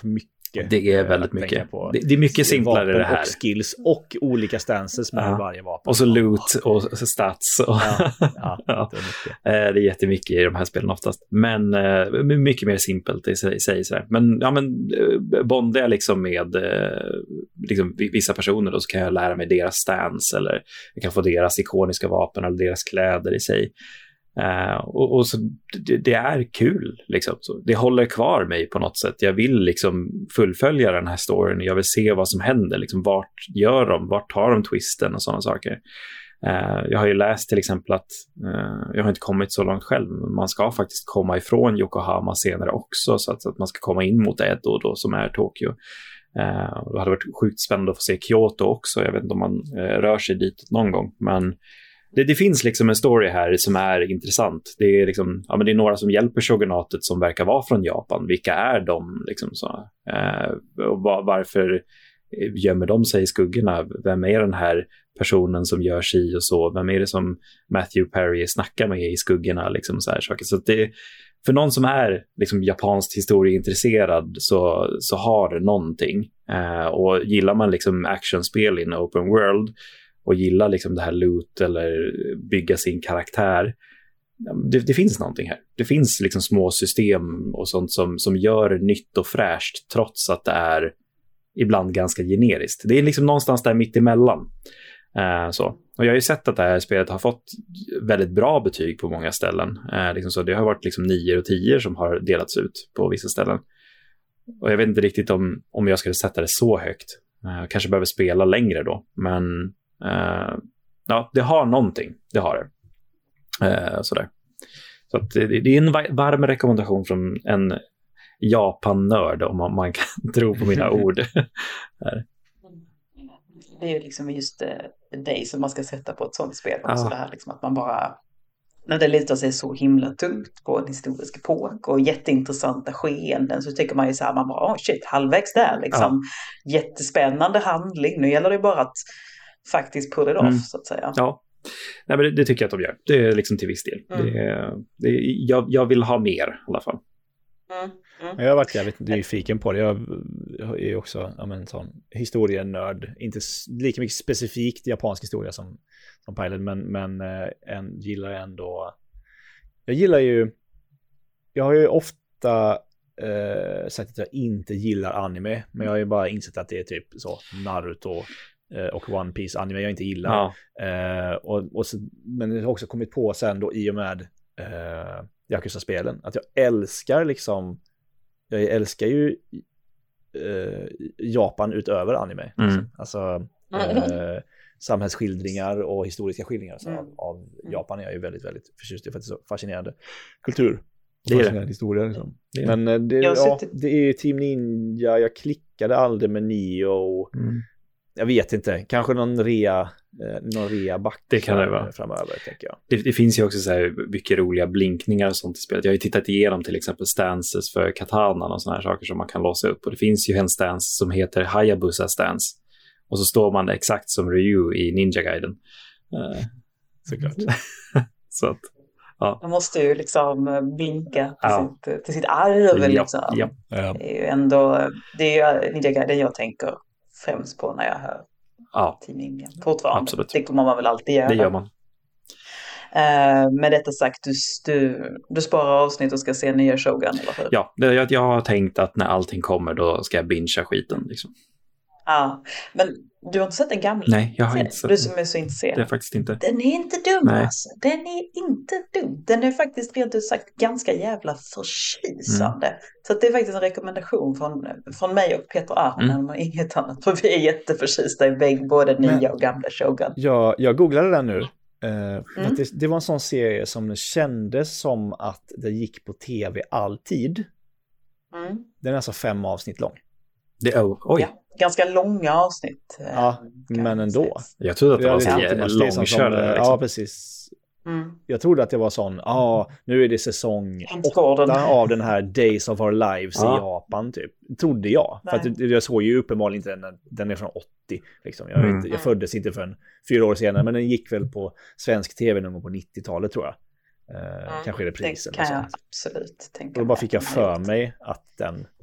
mycket. Det är väldigt mycket. Det är mycket simplare det här. Och skills och olika stances med varje vapen. Och så loot och stats. Och Ja, det är jättemycket i de här spelen oftast. Men mycket mer simpelt i sig. Så men bondar jag liksom med liksom vissa personer, då så kan jag lära mig deras stance, eller jag kan få deras ikoniska vapen eller deras kläder i sig. Och så det är kul liksom. Så det håller kvar mig på något sätt. Jag vill liksom fullfölja den här storyn. Jag vill se vad som händer liksom. Vart gör de? Vart tar de twisten och sådana saker. Jag har ju läst till exempel att jag har inte kommit så långt själv, men man ska faktiskt komma ifrån Yokohama senare också, så att man ska komma in mot Edo då, som är Tokyo. Det hade varit sjukt spännande att få se Kyoto också. Jag vet inte om man rör sig dit någon gång, men det finns liksom en story här som är intressant. Det är liksom, det är några som hjälper shogunatet som verkar vara från Japan. Vilka är de liksom så? Och varför gömmer de sig i skuggorna? Vem är den här personen som gör sig och så? Vem är det som Matthew Perry snackar med i skuggorna liksom, så här saker. Så det, för någon som är liksom japanskt historieintresserad så har det någonting. Och gillar man liksom actionspel in open world och gillar liksom det här loot eller bygga sin karaktär, det finns någonting här. Det finns liksom små system och sånt som gör nytt och fräscht, trots att det är ibland ganska generiskt. Det är liksom någonstans där mitt emellan. Så. Och jag har ju sett att det här spelet har fått väldigt bra betyg på många ställen. Liksom så det har varit liksom 9 och 10 som har delats ut på vissa ställen. Och jag vet inte riktigt om jag skulle sätta det så högt. Kanske behöver spela längre då. Men det har någonting. Det har det. Sådär. Så att det är en varm rekommendation från en Japan-nörd, om man kan tro på mina ord. Det är ju liksom just dig som man ska sätta på ett sånt spel också. Det här liksom att man bara, när det litar sig så himla tungt på en historisk epok och jätteintressanta skeenden, så tycker man ju så här, man bara, halvvägs där liksom. Jättespännande handling. Nu gäller det bara att faktiskt pull it off, så att säga. Ja. Nej, men det tycker jag att de gör. Det är liksom till viss del. Jag vill ha mer i alla fall. Jag har varit jävligt nyfiken på det. Jag är också en sån historienörd. Inte lika mycket specifikt japansk historia som Pilot, men gillar ändå. Jag har ju ofta sagt att jag inte gillar anime, men jag har ju bara insett att det är typ så Naruto och One Piece anime jag inte gillar. Men jag har också kommit på sen då, i och med Yakuza-spelen, att jag älskar liksom, jag älskar ju Japan utöver anime. Alltså samhällsskildringar och historiska skildringar av Japan är jag ju väldigt, väldigt förtjust i, för att det är så fascinerande kultur. Det är det. Historia liksom. Men det är ju Team Ninja, jag klickade aldrig med Neo. Jag vet inte, kanske någon rea back. Det kan det vara framöver, tänker jag. Det finns ju också så här mycket roliga blinkningar och sånt i spelet. Jag har ju tittat igenom till exempel stances för katanan och såna här saker som man kan låsa upp. Och det finns ju en stance som heter Hayabusa stance. Och så står man exakt som Ryu i Ninja Gaiden. Såklart. Så att, man måste ju liksom blinka till sitt arv. Liksom. Det är ju ändå, det är ju Ninja Gaiden jag tänker främst på när jag hör Team Ninja. Fortfarande. Absolut. Det kommer man väl alltid göra. Det gör man. Med detta sagt, du sparar avsnitt och ska se nya Shogun, eller hur? Ja, jag har tänkt att när allting kommer, då ska jag bingea skiten liksom. Men du har inte sett den gamla? Nej, jag har inte sett den. Du som är så intresserad. Det är faktiskt inte. Den är inte dum. Alltså. Den är inte dum. Den är faktiskt rent ut sagt ganska jävla förtjusande. Så att det är faktiskt en rekommendation från mig och Peter Arnen och inget annat. För vi är jätteförtjusta i både nya och gamla Shogun. Jag googlade den nu. Att det var en sån serie som kändes som att det gick på tv alltid. Den är alltså 5 avsnitt lång. Oj. Ja, ganska långa avsnitt. Men ändå. Jag trodde att det var så långkörare. Liksom. Ja, precis. Jag trodde att det var sån, nu är det säsong 8 av den här Days of Our Lives i Japan typ. Trodde jag. För att jag såg ju uppenbarligen inte den är från 80 liksom. Jag föddes inte förrän 4 år senare, men den gick väl på svensk tv någon gång på 90-talet tror jag. Kanske är det prisen. Det kan jag absolut tänka mig. Och då bara fick jag för mig att den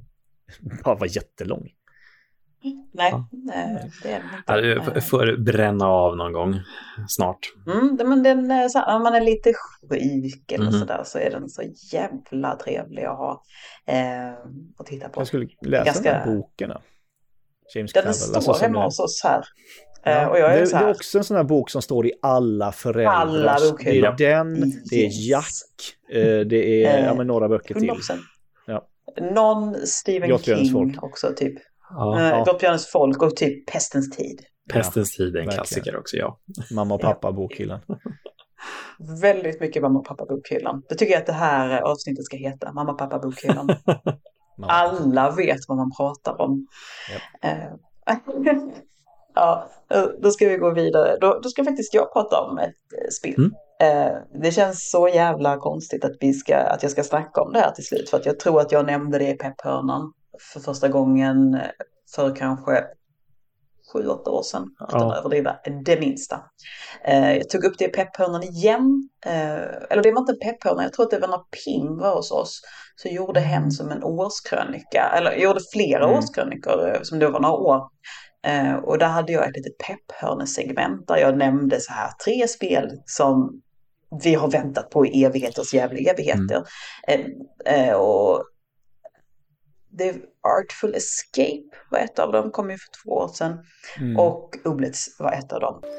bara var jättelång. Nej, det är den inte. Du får bränna av någon gång snart. Men den, så, om man är lite sjuk eller sådär, så är den så jävla trevlig att ha att titta på. Jag skulle läsa den här boken. James den Clavell. står alltså, hemma hos oss här. Ja, och jag är det, så här. det är också en sån här bok som står i alla föräldrar. Det är den, det är Jack, det är några böcker 100%. Till. Ja. Någon Stephen King folk. Också typ. Grottbjörnens folk och typ Pestens tid. Pestens tid är en klassiker också, ja. Mamma och pappa bokhyllan. Väldigt mycket mamma och pappa bokhyllan. Det tycker jag att det här avsnittet ska heta. Mamma och pappa bokhyllan. Alla vet vad man pratar om. Yep. Ja, då ska vi gå vidare. Då ska faktiskt jag prata om ett spel. Det känns så jävla konstigt att jag ska snacka om det här till slut. För att jag tror att jag nämnde det i pepphörnan för första gången för kanske 7-8 år sedan. Det var det minsta. Jag tog upp det i pepphörnan igen. Eller det var inte en pepphörna. Jag tror att det var när Pim var hos oss. Så gjorde hen som en årskrönika. Eller gjorde flera årskrönikor som då var några år. Och där hade jag ett litet pepphörnesegment där jag nämnde så här 3 spel som vi har väntat på i evigheters jävla evigheter. Och The Artful Escape var ett av dem, kom ju för 2 år sedan. Och Ooblets var ett av dem.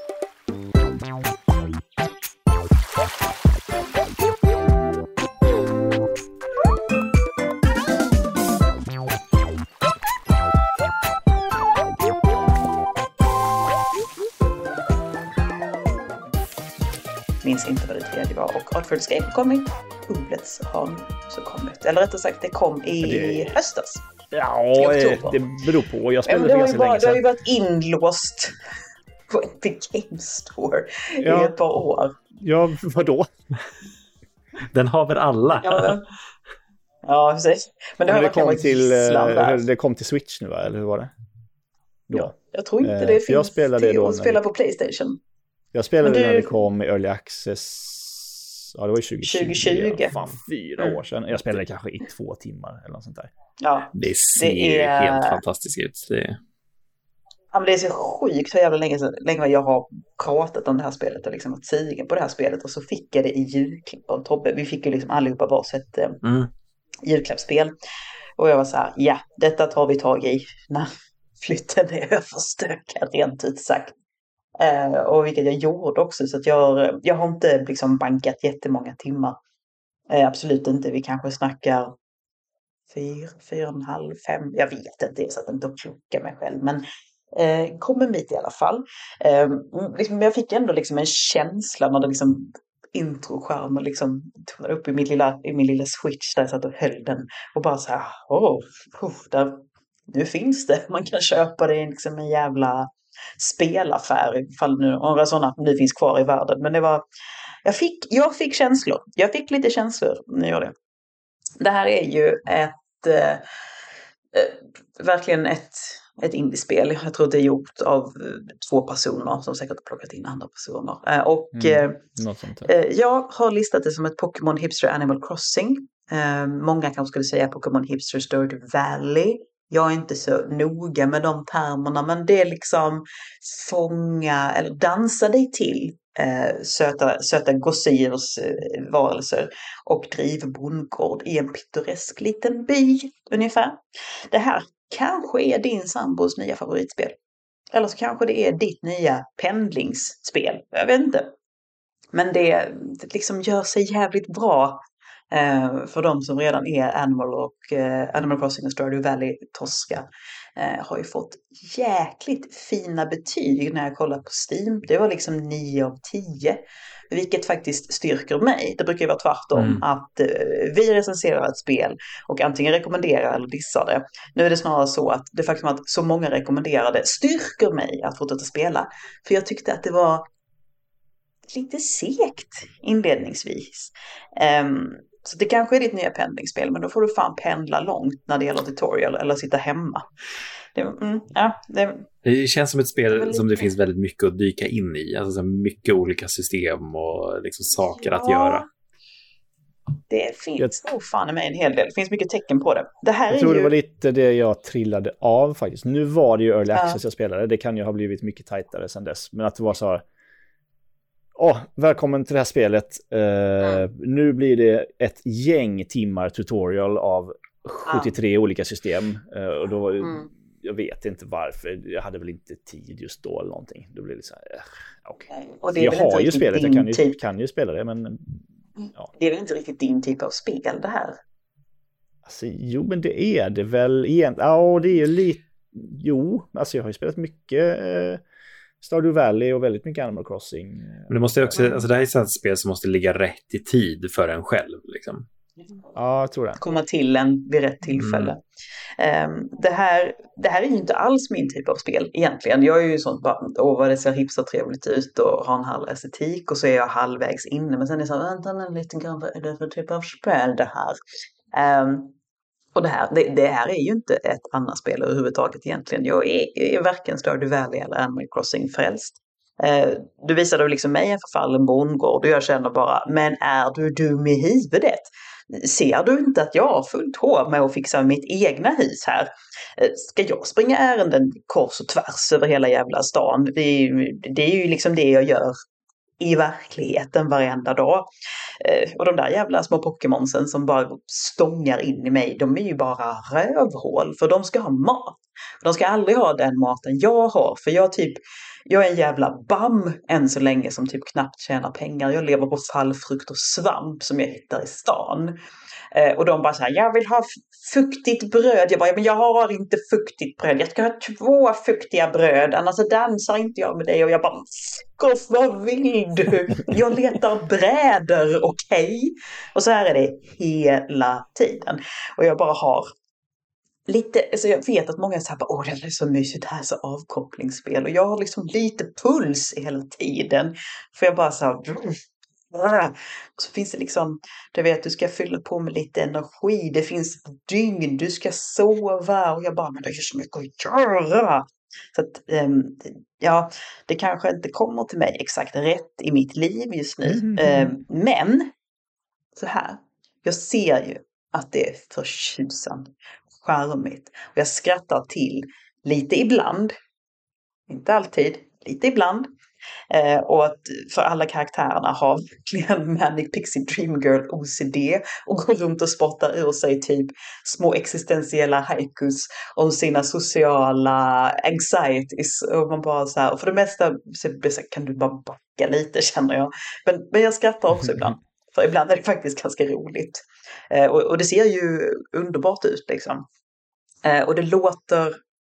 Minns inte vad det tredje var. Och Artful Escape har kommit. Ooblets har så kommit. Eller rättare sagt, det kom i höstas. Ja, det beror på. Jag spelade för ganska länge sedan. Du har ju varit inlåst på Epic Games Store i ett par år. Ja, vadå? Den har väl alla? Ja, precis. Men det har det kom till Switch nu, va? Eller hur var det? Då. Ja, jag tror inte det finns till att spela på PlayStation. Jag spelade när det kom i Early Access. Ja, det var ju 2020. Fan, 4 år sedan. Jag spelade kanske i 2 timmar eller något sånt där. Ja, det ser helt fantastiskt ut. Ja, men det är så sjukt hur jävla länge jag har pratat om det här spelet och liksom varit sugen på det här spelet. Och så fick jag det i julklapp av Tobbe. Vi fick ju liksom allihopa varsitt julklappsspel. Och jag var så här, ja, detta tar vi tag i när flytten är överstökad, rent ut sagt. Och vilket jag gjorde också, så att jag har inte liksom bankat jättemånga timmar. Absolut inte, vi kanske snackar 4,5, 5, jag vet inte, så att jag inte klockar mig själv, men kom en bit i alla fall. Liksom, jag fick ändå liksom en känsla när det liksom introskärmen liksom tonade upp i min lilla switch där jag satt och höll den och bara så här, där, nu finns det, man kan köpa det i liksom en jävla spelaffär ifall några sådana nu finns kvar i världen. Men det var, jag fick känslor. Jag fick lite känslor när jag gjorde det. Det här är ju verkligen ett indiespel. Jag tror det är gjort av 2 personer som säkert har plockat in andra personer. Jag har listat det som ett Pokémon Hipster Animal Crossing. Många kanske skulle säga Pokémon Hipster Stardew Valley. Jag är inte så noga med de termerna, men det är liksom fånga eller dansa dig till söta gosedjurs varelser och driv bondgård i en pittoresk liten by ungefär. Det här kanske är din sambos nya favoritspel. Eller så kanske det är ditt nya pendlingsspel. Jag vet inte. Men det liksom gör sig jävligt bra. För de som redan är Animal Crossing och Stardew Valley torska har ju fått jäkligt fina betyg när jag kollar på Steam. Det var liksom 9 av 10, vilket faktiskt styrker mig. Det brukar ju vara tvärtom att vi recenserar ett spel och antingen rekommenderar eller dissar det. Nu är det snarare så att det faktum att så många rekommenderar det styrker mig att fortsätta spela. För jag tyckte att det var lite segt inledningsvis. Så det kanske är ditt nya pendlingsspel, men då får du fan pendla långt när det gäller tutorial eller sitta hemma. Det känns som ett spel som det finns väldigt mycket att dyka in i. Alltså så mycket olika system och liksom saker att göra. Det finns nog fan med en hel del. Det finns mycket tecken på det. Det här jag tror det var lite det jag trillade av faktiskt. Nu var det ju early access jag spelade. Det kan ju ha blivit mycket tajtare sedan dess. Men att det var så här... välkommen till det här spelet. Nu blir det ett gäng timmar tutorial av 73 olika system. Och då... Jag vet inte varför. Jag hade väl inte tid just då eller någonting. Då blir det så här... Okay. Jag har ju spelet. Jag kan ju spela det, men... Ja. Det är väl inte riktigt din typ av spel det här? Alltså, jo, men det är det väl egentligen. Ja, det är ju lite... Jo, alltså jag har ju spelat mycket Stardew Valley och väldigt mycket Animal Crossing. Men det måste också... Alltså det här är ett spel som måste ligga rätt i tid för en själv, liksom. Ja, jag tror det. Komma till en vid rätt tillfälle. Det här är ju inte alls min typ av spel egentligen. Jag är ju sånt bara, vad det ser hipstertrevligt ut och har en halv estetik och så är jag halvvägs inne. Men sen är det så här, vänta lite grann, vad är det för typ av spel det här? Och det här är ju inte ett annat spel överhuvudtaget egentligen. Jag är varken Stardew Valley eller Animal Crossing frälst. Du visade liksom mig en förfallen bondgård och jag känner bara, men är du dum i huvudet? Ser du inte att jag har fullt hår med att fixa mitt egna hus här? Ska jag springa ärenden kors och tvärs över hela jävla stan? Det är ju liksom det jag gör i verkligheten varenda dag. Och de där jävla små Pokémonsen som bara stångar in i mig, de är ju bara rövhål, för de ska ha mat. De ska aldrig ha den maten jag har, för jag är en jävla bam än så länge som typ knappt tjänar pengar. Jag lever på fallfrukt och svamp som jag hittar i stan. Och de bara så här, jag vill ha fuktigt bröd. Jag bara, men jag har inte fuktigt bröd. Jag ska ha 2 fuktiga bröd, annars så dansar inte jag med dig. Och jag bara, vad vill du? Jag letar brädor, okej? Och så här är det hela tiden. Och jag bara har lite, alltså jag vet att många säger bara, det är så mysigt, här så avkopplingsspel. Och jag har liksom lite puls hela tiden. För jag bara så här, så finns det liksom, du vet, du ska fylla på med lite energi. Det finns dygn, du ska sova. Och jag bara, men det är så mycket att göra. Så att, det kanske inte kommer till mig exakt rätt i mitt liv just nu. Men, så här, jag ser ju att det är förtjusande, charmigt. Och jag skrattar till lite ibland. Inte alltid, lite ibland. Och att för alla karaktärerna har verkligen Manic Pixie Dream Girl OCD och går runt och spottar ur sig typ små existentiella haikus om sina sociala anxieties. Och man bara så här, och för det mesta så kan du bara backa lite, känner jag. Men jag skrattar också ibland. För ibland är det faktiskt ganska roligt. Och det ser ju underbart ut liksom. Och det låter...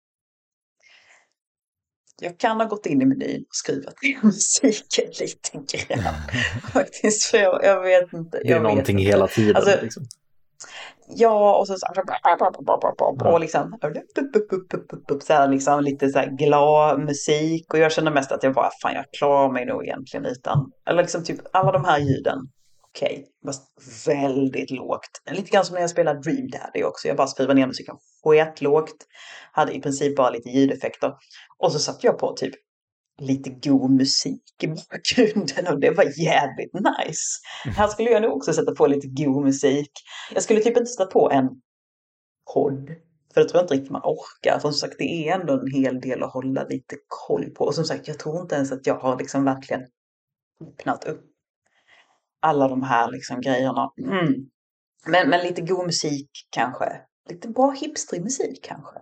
Jag kan ha gått in i menyn och skruvat ner musiken lite grann. Faktiskt, för jag vet inte. Det är någonting hela tiden. Alltså, liksom. Ja, och så och liksom så här, liksom lite så här glad musik. Och jag känner mest att jag bara, fan, jag klarar mig nog egentligen utan. Eller liksom typ alla de här ljuden. Okej, väldigt lågt. Lite grann som när jag spelade Dream Daddy också. Jag bara skrev ner musiken skitlågt. Hade i princip bara lite ljudeffekter. Och så satt jag på typ lite god musik i bakgrunden. Och det var jävligt nice. Här skulle jag nog också sätta på lite god musik. Jag skulle typ inte sätta på en podd. För det tror jag inte riktigt man orkar. För som sagt, det är ändå en hel del att hålla lite koll på. Och som sagt, jag tror inte ens att jag har liksom verkligen öppnat upp alla de här liksom grejerna. Men lite god musik kanske. Lite bra hipstrig musik kanske.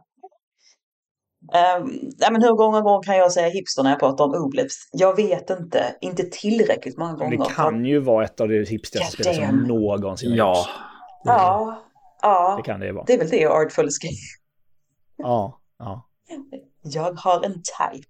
Men hur många gånger kan jag säga hipster när jag pratar om Oblips? Jag vet inte. Inte tillräckligt många gånger. Det kan ju vara ett av de hipsterska spel som någonsin ja. Ja. Det kan det vara. Det är väl det Artful Escape. Ja. Jag har en type.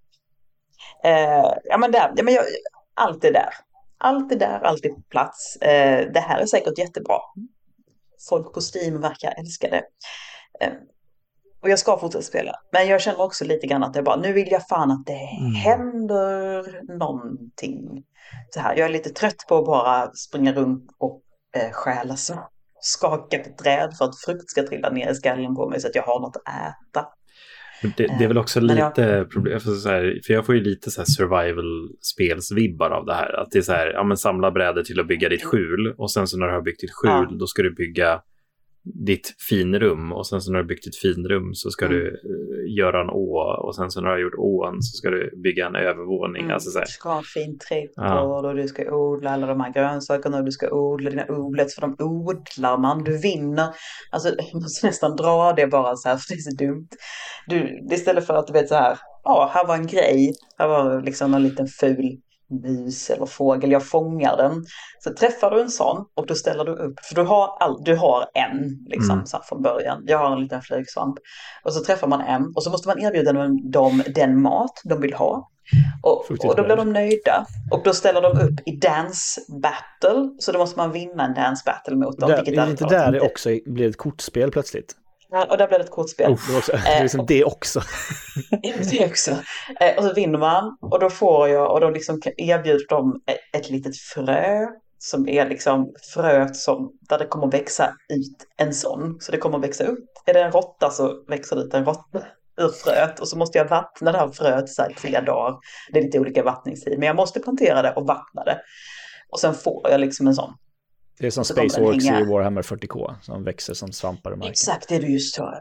Allt det där. Allt det där, alltid på plats. Det här är säkert jättebra. Folk på Steam verkar älska det. Och jag ska fortsätta spela. Men jag känner också lite grann att jag bara, nu vill jag fan att det händer någonting. Så här, jag är lite trött på att bara springa runt och stjäla skaka på träd för att frukt ska trilla ner i skallen på mig så att jag har något att äta. Det är väl också lite problem, för jag får ju lite så här survival-spelsvibbar av det här. Att det är så här, ja men samla brädor till att bygga ditt skjul, och sen så när du har byggt ditt skjul, då ska du bygga ditt finrum, och sen så när du har byggt ditt finrum så ska du göra en å, och sen så när du har gjort ån så ska du bygga en övervåning. Alltså så här. Du ska ha en fin trädgård och du ska odla alla de här grönsakerna och du ska odla dina odlets, för de odlar man, du vinner. Alltså man måste nästan dra det bara så här, för det är så dumt. Istället för att du vet så här, här var en grej, här var liksom en liten ful mus eller fågel, jag fångar den. Så träffar du en sån och då ställer du upp, för du har en liksom så här från början. Jag har en liten flygsvamp och så träffar man en och så måste man erbjuda dem den mat de vill ha. Och då blir de nöjda och då ställer de upp i dance battle, så då måste man vinna en dance battle mot dem. Det är inte där det också blir ett kortspel plötsligt. Ja, och där blir det ett kortspel. Det är liksom det också. Det också. Och så vinner man och då får jag, och då liksom erbjuder de ett litet frö som är liksom fröet där det kommer växa ut en sån. Så det kommer växa upp. Är det en råtta så växer det ut en råtta ur fröet, och så måste jag vattna det här fröet så här 3 dagar. Det är lite olika vattningstid, men jag måste plantera det och vattna det. Och sen får jag liksom en sån. Det är som Space Orcs i Warhammer 40K som växer som svampar i marken. Exakt, det är just så.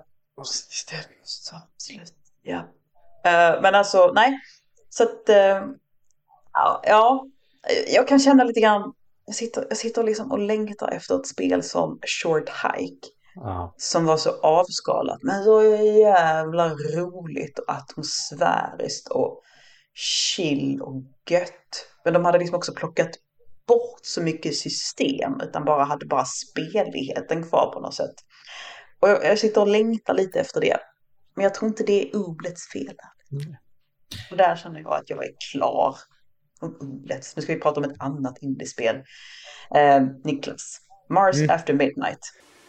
Ja. Men alltså, nej. Så att, jag kan känna lite grann, jag sitter liksom och längtar efter ett spel som Short Hike. Som var så avskalat, men så jävla roligt och atmosfäriskt och chill och gött. Men de hade liksom också plockat bort så mycket system, utan hade bara speligheten kvar på något sätt. Och jag sitter och längtar lite efter det. Men jag tror inte det är Oblets fel. Och där känner jag att jag är klar om Oblets. Nu ska vi prata om ett annat indiespel. Niklas, Mars After Midnight.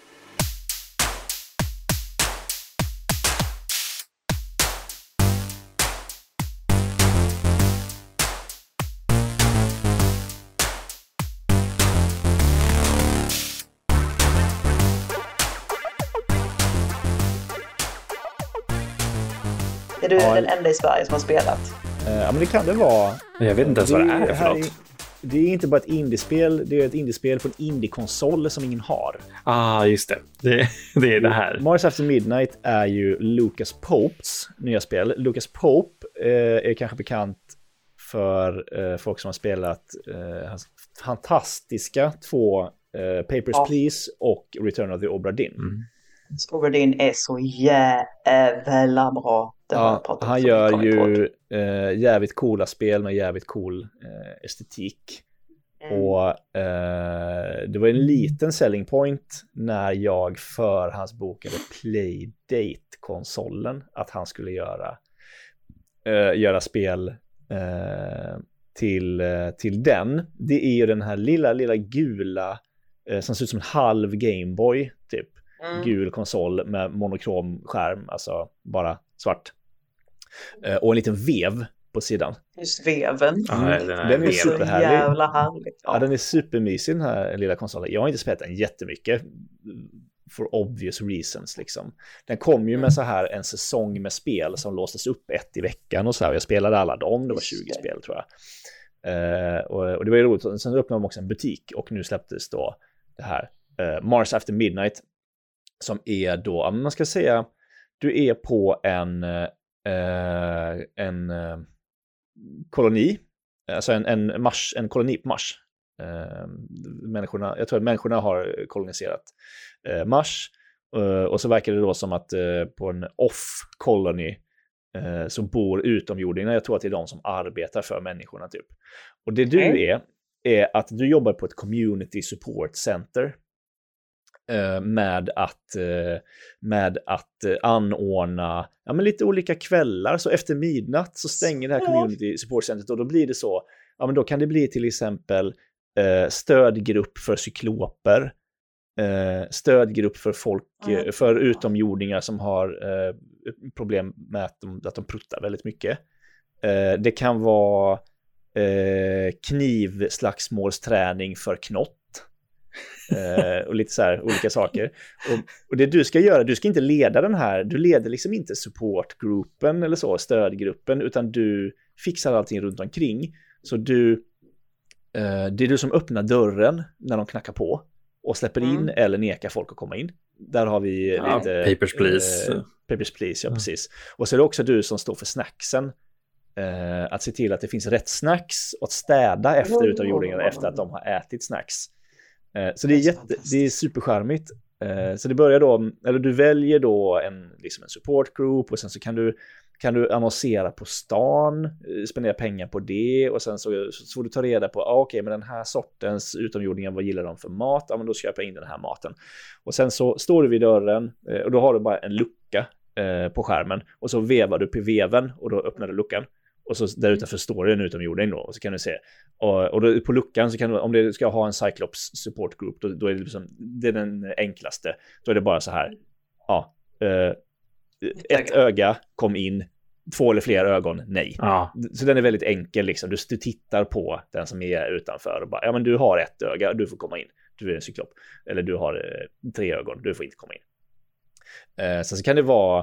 Är du den enda i Sverige som har spelat? Ja, men det kan det vara. Jag vet inte ens vad det är för något. Det är inte bara ett indiespel, det är ett indiespel på en indiekonsol som ingen har. Just det. Det är det här. Mars After Midnight är ju Lucas Popes nya spel. Lucas Pope är kanske bekant för folk som har spelat hans fantastiska 2 Papers, Please och Return of the Obra Dinn. Obra Dinn är så jävla bra. Han gör ju jävligt coola spel med jävligt cool estetik. Och det var en liten selling point när jag förhandsbokade Playdate-konsolen att han skulle göra spel till den. Det är ju den här lilla gula som ser ut som en halv Gameboy typ. Gul konsol med monokrom skärm, alltså bara svart. Och en liten vev på sidan. Just veven. Den är superhärlig. Jävla härlig. Ja, den är supermysig, den här lilla konsolen. Jag har inte spelat den jättemycket for obvious reasons liksom. Den kom ju med så här en säsong med spel som låstes upp 1 i veckan och så här. Jag spelade alla dem, det var 20 spel tror jag. Och det var ju roligt. Sen öppnade de också en butik och nu släpptes då det här Mars After Midnight som är då, man ska säga, du är på en koloni, alltså en koloni på Mars. Jag tror att människorna har koloniserat Mars, och så verkar det då som att på en off-colony så bor utomjordingar. Jag tror att det är de som arbetar för människorna typ. Och det du är att du jobbar på ett community support center med att anordna lite olika kvällar. Så efter midnatt så stänger det här community support centret och då blir det så, men då kan det bli till exempel stödgrupp för cykloper, stödgrupp för folk, för utomjordingar som har problem med att de pruttar väldigt mycket. Det kan vara knivslagsmålsträning för knott. Och lite så här olika saker. Och det du ska göra, du ska inte leda den här, du leder liksom inte supportgruppen eller så, stödgruppen, utan du fixar allting runt omkring. Så det är du som öppnar dörren när de knackar på och släpper in eller nekar folk att komma in. Där har vi lite... Papers, Please. Papers, Please, ja precis. Och så är det också du som står för snacksen. Att se till att det finns rätt snacks och att städa efter utomjordingarna efter att de har ätit snacks. Så det är superskärmigt. Så det börjar då, eller du väljer då en support group och sen så kan du annonsera på stan, spendera pengar på det och sen så får du ta reda på okej, men den här sortens utomjordingar, vad gillar de för mat? Ja, men då köper jag in den här maten. Och sen så står du vid dörren och då har du bara en lucka på skärmen och så vevar du på veven och då öppnar du luckan. Och så där utanför står det en utomjording då. Och så kan du se. Och då på luckan så kan du, om du ska ha en Cyclops support group, då är det det är den enklaste. Då är det bara så här. Ja, ett öga, kom in. 2 eller fler ögon, nej. Ja. Så den är väldigt enkel liksom. Du tittar på den som är utanför och bara, ja men du har ett öga, du får komma in. Du är en cyklop. Eller du har 3 ögon, du får inte komma in. Sen så kan det vara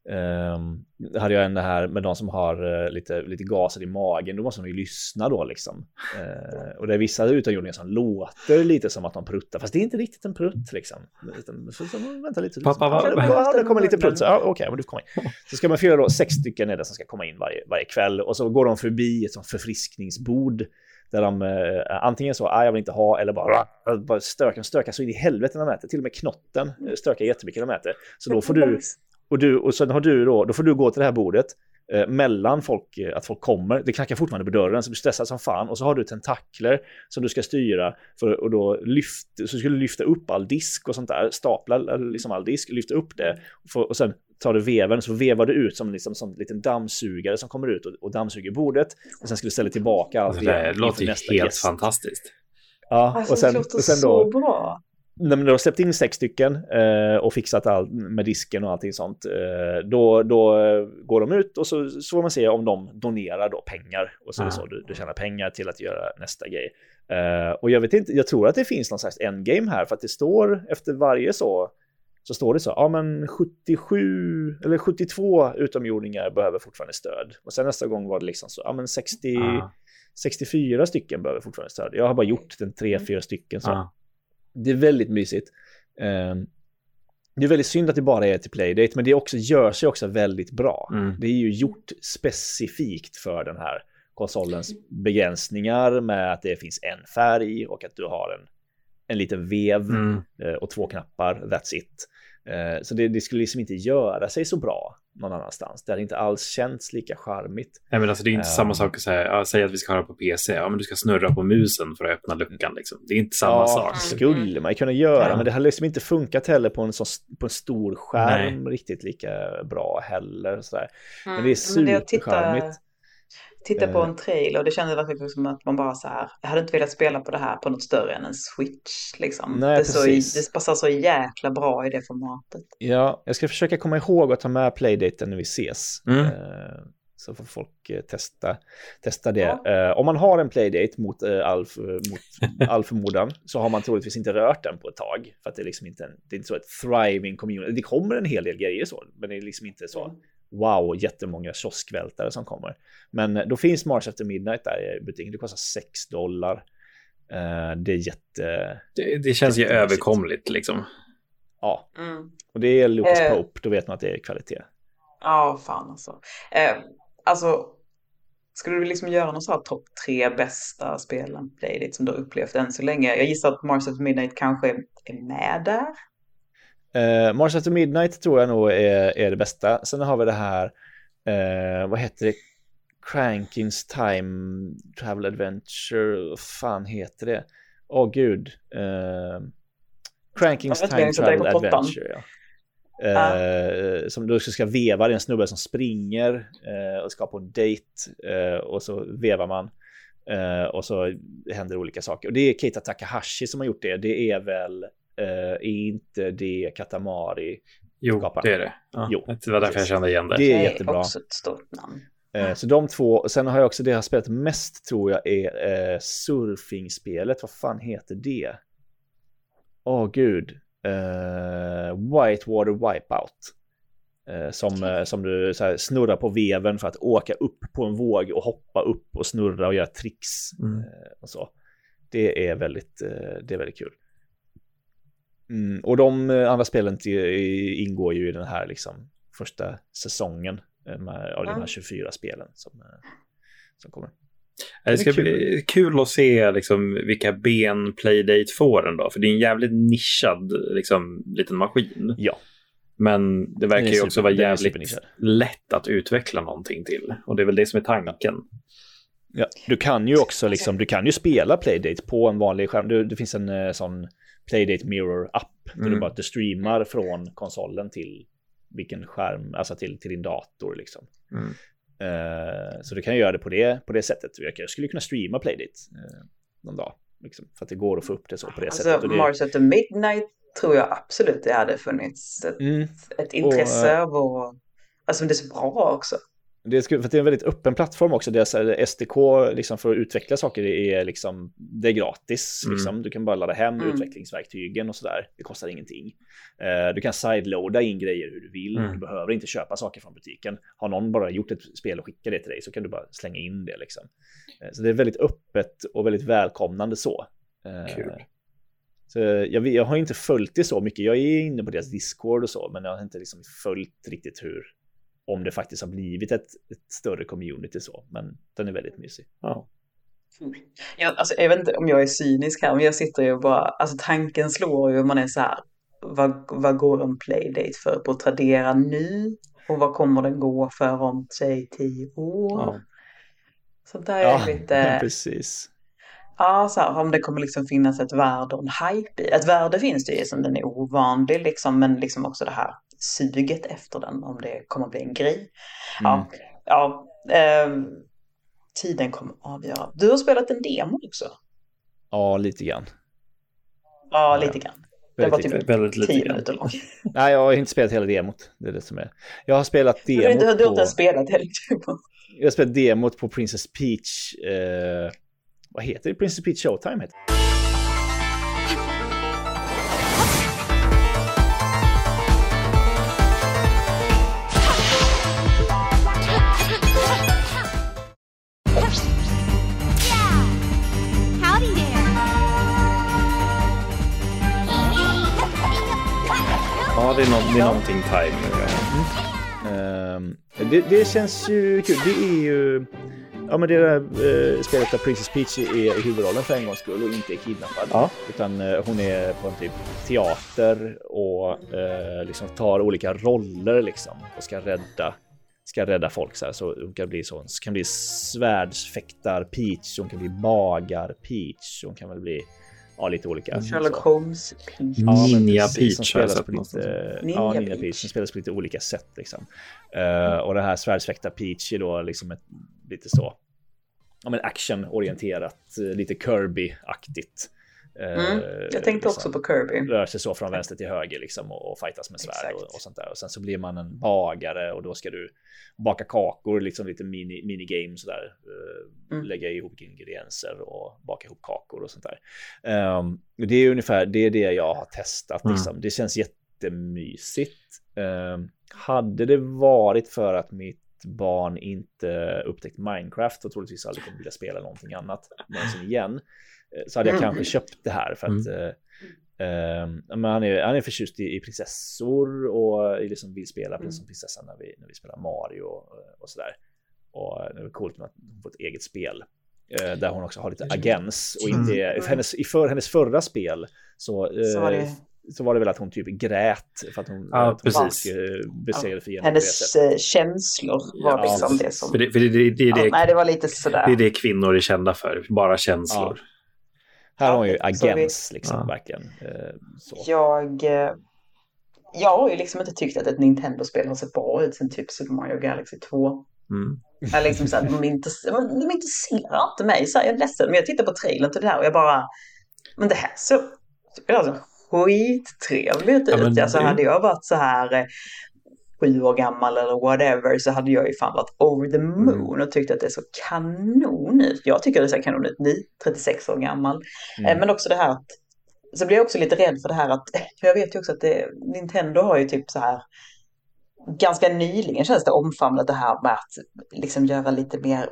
hade jag en det här med de som har lite gaser i magen, då måste man ju lyssna då liksom. Och det är vissa utomjordingar som låter lite som att de pruttar, fast det är inte riktigt en prutt liksom. Så vänta lite. Det kommer lite prutt. Ja, okej, men du får komma in. Så ska man fylla då 6 stycken är det som ska komma in varje kväll och så går de förbi ett sånt förfriskningsbord där de antingen så, jag vill inte ha, eller bara stökar så in i helvete när de äter. Till och med knotten stökar jättemycket när de äter. Så då får och sen har du då får du gå till det här bordet mellan folk, att folk kommer. Det knackar fortfarande på dörren så du stressar som fan. Och så har du tentakler som du ska styra och då så ska du lyfta upp all disk och sånt där. Stapla liksom all disk, lyfta upp det och sen tar du veven, så vevar du ut som en liten dammsugare som kommer ut och dammsuger bordet. Och sen ska du ställa tillbaka allt igen. Det låter helt fantastiskt. Ja, alltså, det låter så bra. När du har släppt in 6 stycken och fixat allt med disken och allting sånt, då går de ut och så får man se om de donerar då pengar och så är det så du tjänar pengar till att göra nästa grej. Och jag vet inte, jag tror att det finns någon slags endgame här, för att det står efter varje så står det så, ja men 77 eller 72 utomjordingar behöver fortfarande stöd. Och sen nästa gång var det liksom så, ja men 64 stycken behöver fortfarande stöd. Jag har bara gjort 3-4 stycken så. Det är väldigt mysigt. Det är väldigt synd att det bara är till Playdate, men det gör sig också väldigt bra. Det är ju gjort specifikt för den här konsolens begränsningar med att det finns en färg och att du har en liten vev och 2 knappar, that's it. Så det skulle liksom inte göra sig så bra någon annanstans. Det hade inte alls känts lika charmigt. Nej, men alltså det är inte samma sak att säga att vi ska ha det på PC. Ja, men du ska snurra på musen för att öppna luckan liksom. Det är inte samma sak. Skulle man kunna göra, men det hade liksom inte funkat heller på en stor skärm riktigt lika bra heller. Sådär. Men det är supercharmigt. Titta på en trailer och det kändes verkligen som att man bara så här, jag hade inte velat spela på det här på något större än en Switch liksom. Nej, det passar så jäkla bra i det formatet. Ja, jag ska försöka komma ihåg att ta med Playdaten när vi ses. Så får folk testa det. Om man har en Playdate mot all förmodan så har man troligtvis inte rört den på ett tag, för att det är liksom inte det är inte så ett thriving community. Det kommer en hel del grejer så, men det är liksom inte så wow, jättemånga kioskvältare som kommer. Men då finns Mars After Midnight där i butiken. Det kostar $6. Det är det känns ju överkomligt liksom. Ja. Och det är Lucas Pope, då vet man att det är kvalitet. Ja, fan alltså. Alltså, skulle du liksom göra någon sån här topp 3 bästa spelen Playdate som du har upplevt än så länge? Jag gissar att Mars After Midnight kanske är med där. Mars After Midnight tror jag nog är det bästa. Sen har vi det här, vad heter det? Crankins Time Travel Adventure, vad fan heter det? Gud. Crankins Time Travel Adventure, ja. Som du ska veva, det är en snubbe som springer och ska på en date och så vevar man och så händer olika saker. Och det är Keita Takahashi som har gjort det. Det är väl inte det Katamari. Jo, det är det. Ja, jo, det var därför jag kände igen det. Det är jättebra. Också ett stort namn. Så de två. Sen har jag också det jag har spelat mest, tror jag, är surfingspelet. Vad fan heter det? Whitewater Wipeout. Som du så här, snurrar på veven för att åka upp på en våg och hoppa upp och snurra och göra tricks och så. Det är väldigt kul. Och de andra spelen ingår ju i den här liksom första säsongen av de här 24 spelen som kommer. Det ska bli kul att se liksom, vilka ben Playdate får ändå, för det är en jävligt nischad liksom, liten maskin. Ja. Men det verkar ju också vara jävligt lätt att utveckla någonting till. Och det är väl det som är tanken. Ja, du kan ju också liksom, du kan ju spela Playdate på en vanlig skärm. Det finns en sån Playdate Mirror-app där du bara streamar från konsolen till vilken skärm, alltså till din dator liksom. Så du kan göra det på det sättet. Jag skulle kunna streama Playdate någon dag liksom, för att det går att få upp det så på det sättet. Mars at the Midnight tror jag absolut det hade funnits ett intresse av, och alltså det är så bra också. För det är en väldigt öppen plattform också. Deras SDK liksom, för att utveckla saker det är gratis. Liksom. Du kan bara ladda hem utvecklingsverktygen och sådär. Det kostar ingenting. Du kan sideloada in grejer hur du vill. Du behöver inte köpa saker från butiken. Har någon bara gjort ett spel och skickat det till dig så kan du bara slänga in det. Liksom. Så det är väldigt öppet och väldigt välkomnande så. Kul. Så jag har inte följt det så mycket. Jag är inne på deras Discord och så, men jag har inte liksom följt riktigt om det faktiskt har blivit ett större community så. Men den är väldigt mysig. Ja. Ja, alltså, jag vet inte om jag är cynisk här, men jag sitter ju bara, alltså tanken slår ju om man är så här, vad går en Playdate för på Tradera nu? Och vad kommer den gå för om, säg 10 år? Ja. Så där är lite... Ja, precis. Ja, så här, om det kommer liksom finnas ett värde och en hype i. Ett värde finns det ju som den är ovanlig liksom, men liksom också det här suget efter den, om det kommer bli en grej. Tiden kommer avgöra. Du har spelat en demo också? Ja, lite grann. Ja, lite grann. Det var typ väldigt 10 minuter långt. Nej, jag har inte spelat hela demot. Det är det som är. Jag har spelat demot du har inte spelat hela demot. Jag har spelat demot på Princess Peach. Vad heter det? Princess Peach Showtime heter det. Ja, det är någonting time. Det känns ju kul. Det är ju... Ja, men det där spelet där Princess Peach är i huvudrollen för en gångs skull och inte är kidnappad. Ja. Utan hon är på en typ teater och liksom tar olika roller liksom och ska rädda folk så här. Så hon kan bli svärdsfäktar Peach, hon kan bli bagar Peach, hon kan väl bli lite olika. Sherlock Holmes Peach. Ninja Peach. Ninja Peach som spelas på lite olika sätt liksom. Och det här svärdsfäktar Peach är då liksom ett lite så actionorienterat, lite Kirby-aktigt. Jag tänkte också på Kirby. Rör sig så från vänster till höger liksom, och fightas med svärd och sånt där. Och sen så blir man en bagare och då ska du baka kakor, liksom lite minigame sådär. Lägga ihop ingredienser och baka ihop kakor och sånt där. Det är ungefär det jag har testat. Liksom. Det känns jättemysigt. Hade det varit för att mitt barn inte upptäckt Minecraft och troligtvis aldrig kommer vilja spela någonting annat någonsin igen, så hade jag kanske köpt det här för att men han är förtjust i prinsessor och liksom vill spela som prinsessan när vi spelar Mario och sådär. Och det är coolt med att hon får ett eget spel där hon också har lite agens och inte för hennes förra spel så var det väl att hon typ grät för att hon besegrade fienden. Hennes känslor var liksom det som... Nej, det var lite sådär. Det är det kvinnor är kända för, bara känslor. Ja. Här har hon ju agens liksom, verkligen. Så. Jag har ju liksom inte tyckt att ett Nintendo-spel har sett bra ut sen typ Super Mario Galaxy 2. Jag liksom så här, de intresserar inte mig. Så här, jag är ledsen, men jag tittar på trailern till det här och jag bara... Men det här så... Alltså, skittrevligt ut. Alltså hade jag varit så här 7 år gammal eller whatever, så hade jag ju fan varit over the moon och tyckt att det är så kanon ut. Jag tycker det är så kanon ut nu, 36 år gammal. Men också det här att så blir jag också lite rädd för det här att, för jag vet ju också att Nintendo har ju typ så här ganska nyligen känns det omfamnat det här med att liksom göra lite mer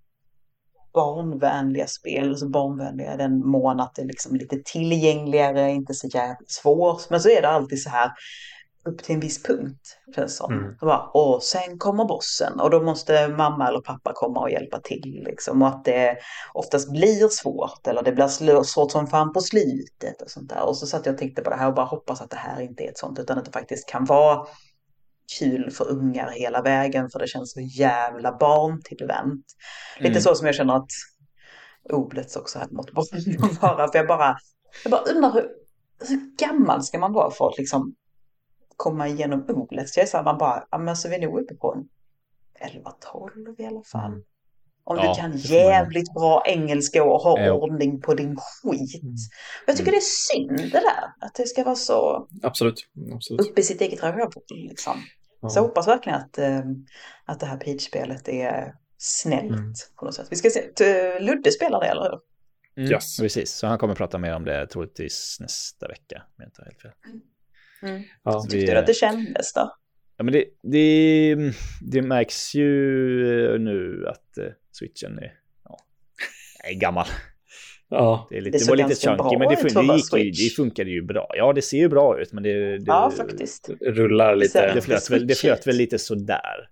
barnvänliga spel, så barnvänliga i den mån att det är liksom lite tillgängligare, inte så jävligt svårt, men så är det alltid så här upp till en viss punkt, känns som. Och sen kommer bossen och då måste mamma eller pappa komma och hjälpa till liksom, och att det oftast blir svårt eller det blir svårt som fan på slutet och sånt där. Och så satt jag och tänkte på det här och bara hoppas att det här inte är ett sånt, utan att det faktiskt kan vara kul för ungar hela vägen, för det känns så jävla barntillvänt. Lite så som jag känner att Oblets också hade mått bort vara, för jag bara undrar hur gammal ska man vara för att liksom komma igenom Oblets. Jag är så här, man bara, men så vi är nog uppe på en 11-12 i alla fall. Om du kan jävligt bra engelska och ha ordning på din skit. Jag tycker det är synd det där. Att det ska vara så absolut. Upp i sitt eget rövhål liksom. Så jag hoppas verkligen att det här Peach-spelet är snällt på något sätt. Vi ska se, Ludde spelar det, eller hur? Yes. Precis, så han kommer prata mer om det troligtvis nästa vecka. Om jag inte helt fel. Ja, tyckte du att det kändes då? Ja, men det märks ju nu att Switchen är gammal. Ja, det var lite chunky, men det funkade ju bra. Ja, det ser ju bra ut, men det faktiskt. Rullar lite. Det flöt väl lite sådär,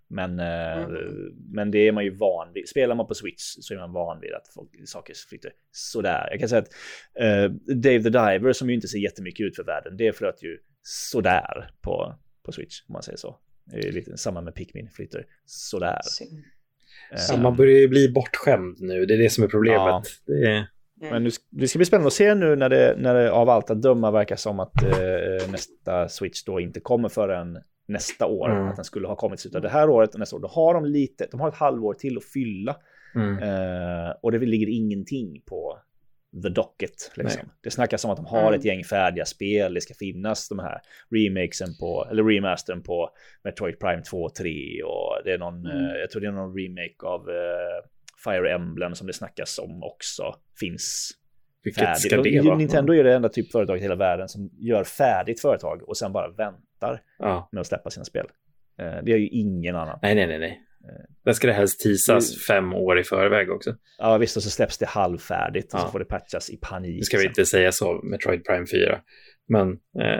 men det är man ju van vid. Spelar man på Switch så är man van vid att saker flyter sådär. Jag kan säga att Dave the Diver, som ju inte ser jättemycket ut för världen, det flöt ju sådär på Switch, om man säger så. Det är lite samma med Pikmin, flyter sådär. Så man börjar ju bli bortskämd nu, det är det som är problemet. Men det ska bli spännande att se nu när det av allt att döma verkar som att nästa Switch då inte kommer förrän nästa år. Att den skulle ha kommit slutet av det här året och nästa år. Då har de har ett halvår till att fylla. Och det ligger ingenting på the docket. Liksom. Det snackas om att de har ett gäng färdiga spel. Det ska finnas de här remastern på Metroid Prime 2 och 3. Och det är jag tror det är någon remake av Fire Emblem som det snackas om också finns färdigt. Nintendo är det enda typ företag i hela världen som gör färdigt företag och sen bara väntar med att släppa sina spel. Det är ju ingen annan. Nej. Där ska det helst teasas 5 år i förväg också. Ja visst, och så släpps det halvfärdigt och så får det patchas i panik. Det ska vi inte säga så, Metroid Prime 4. Men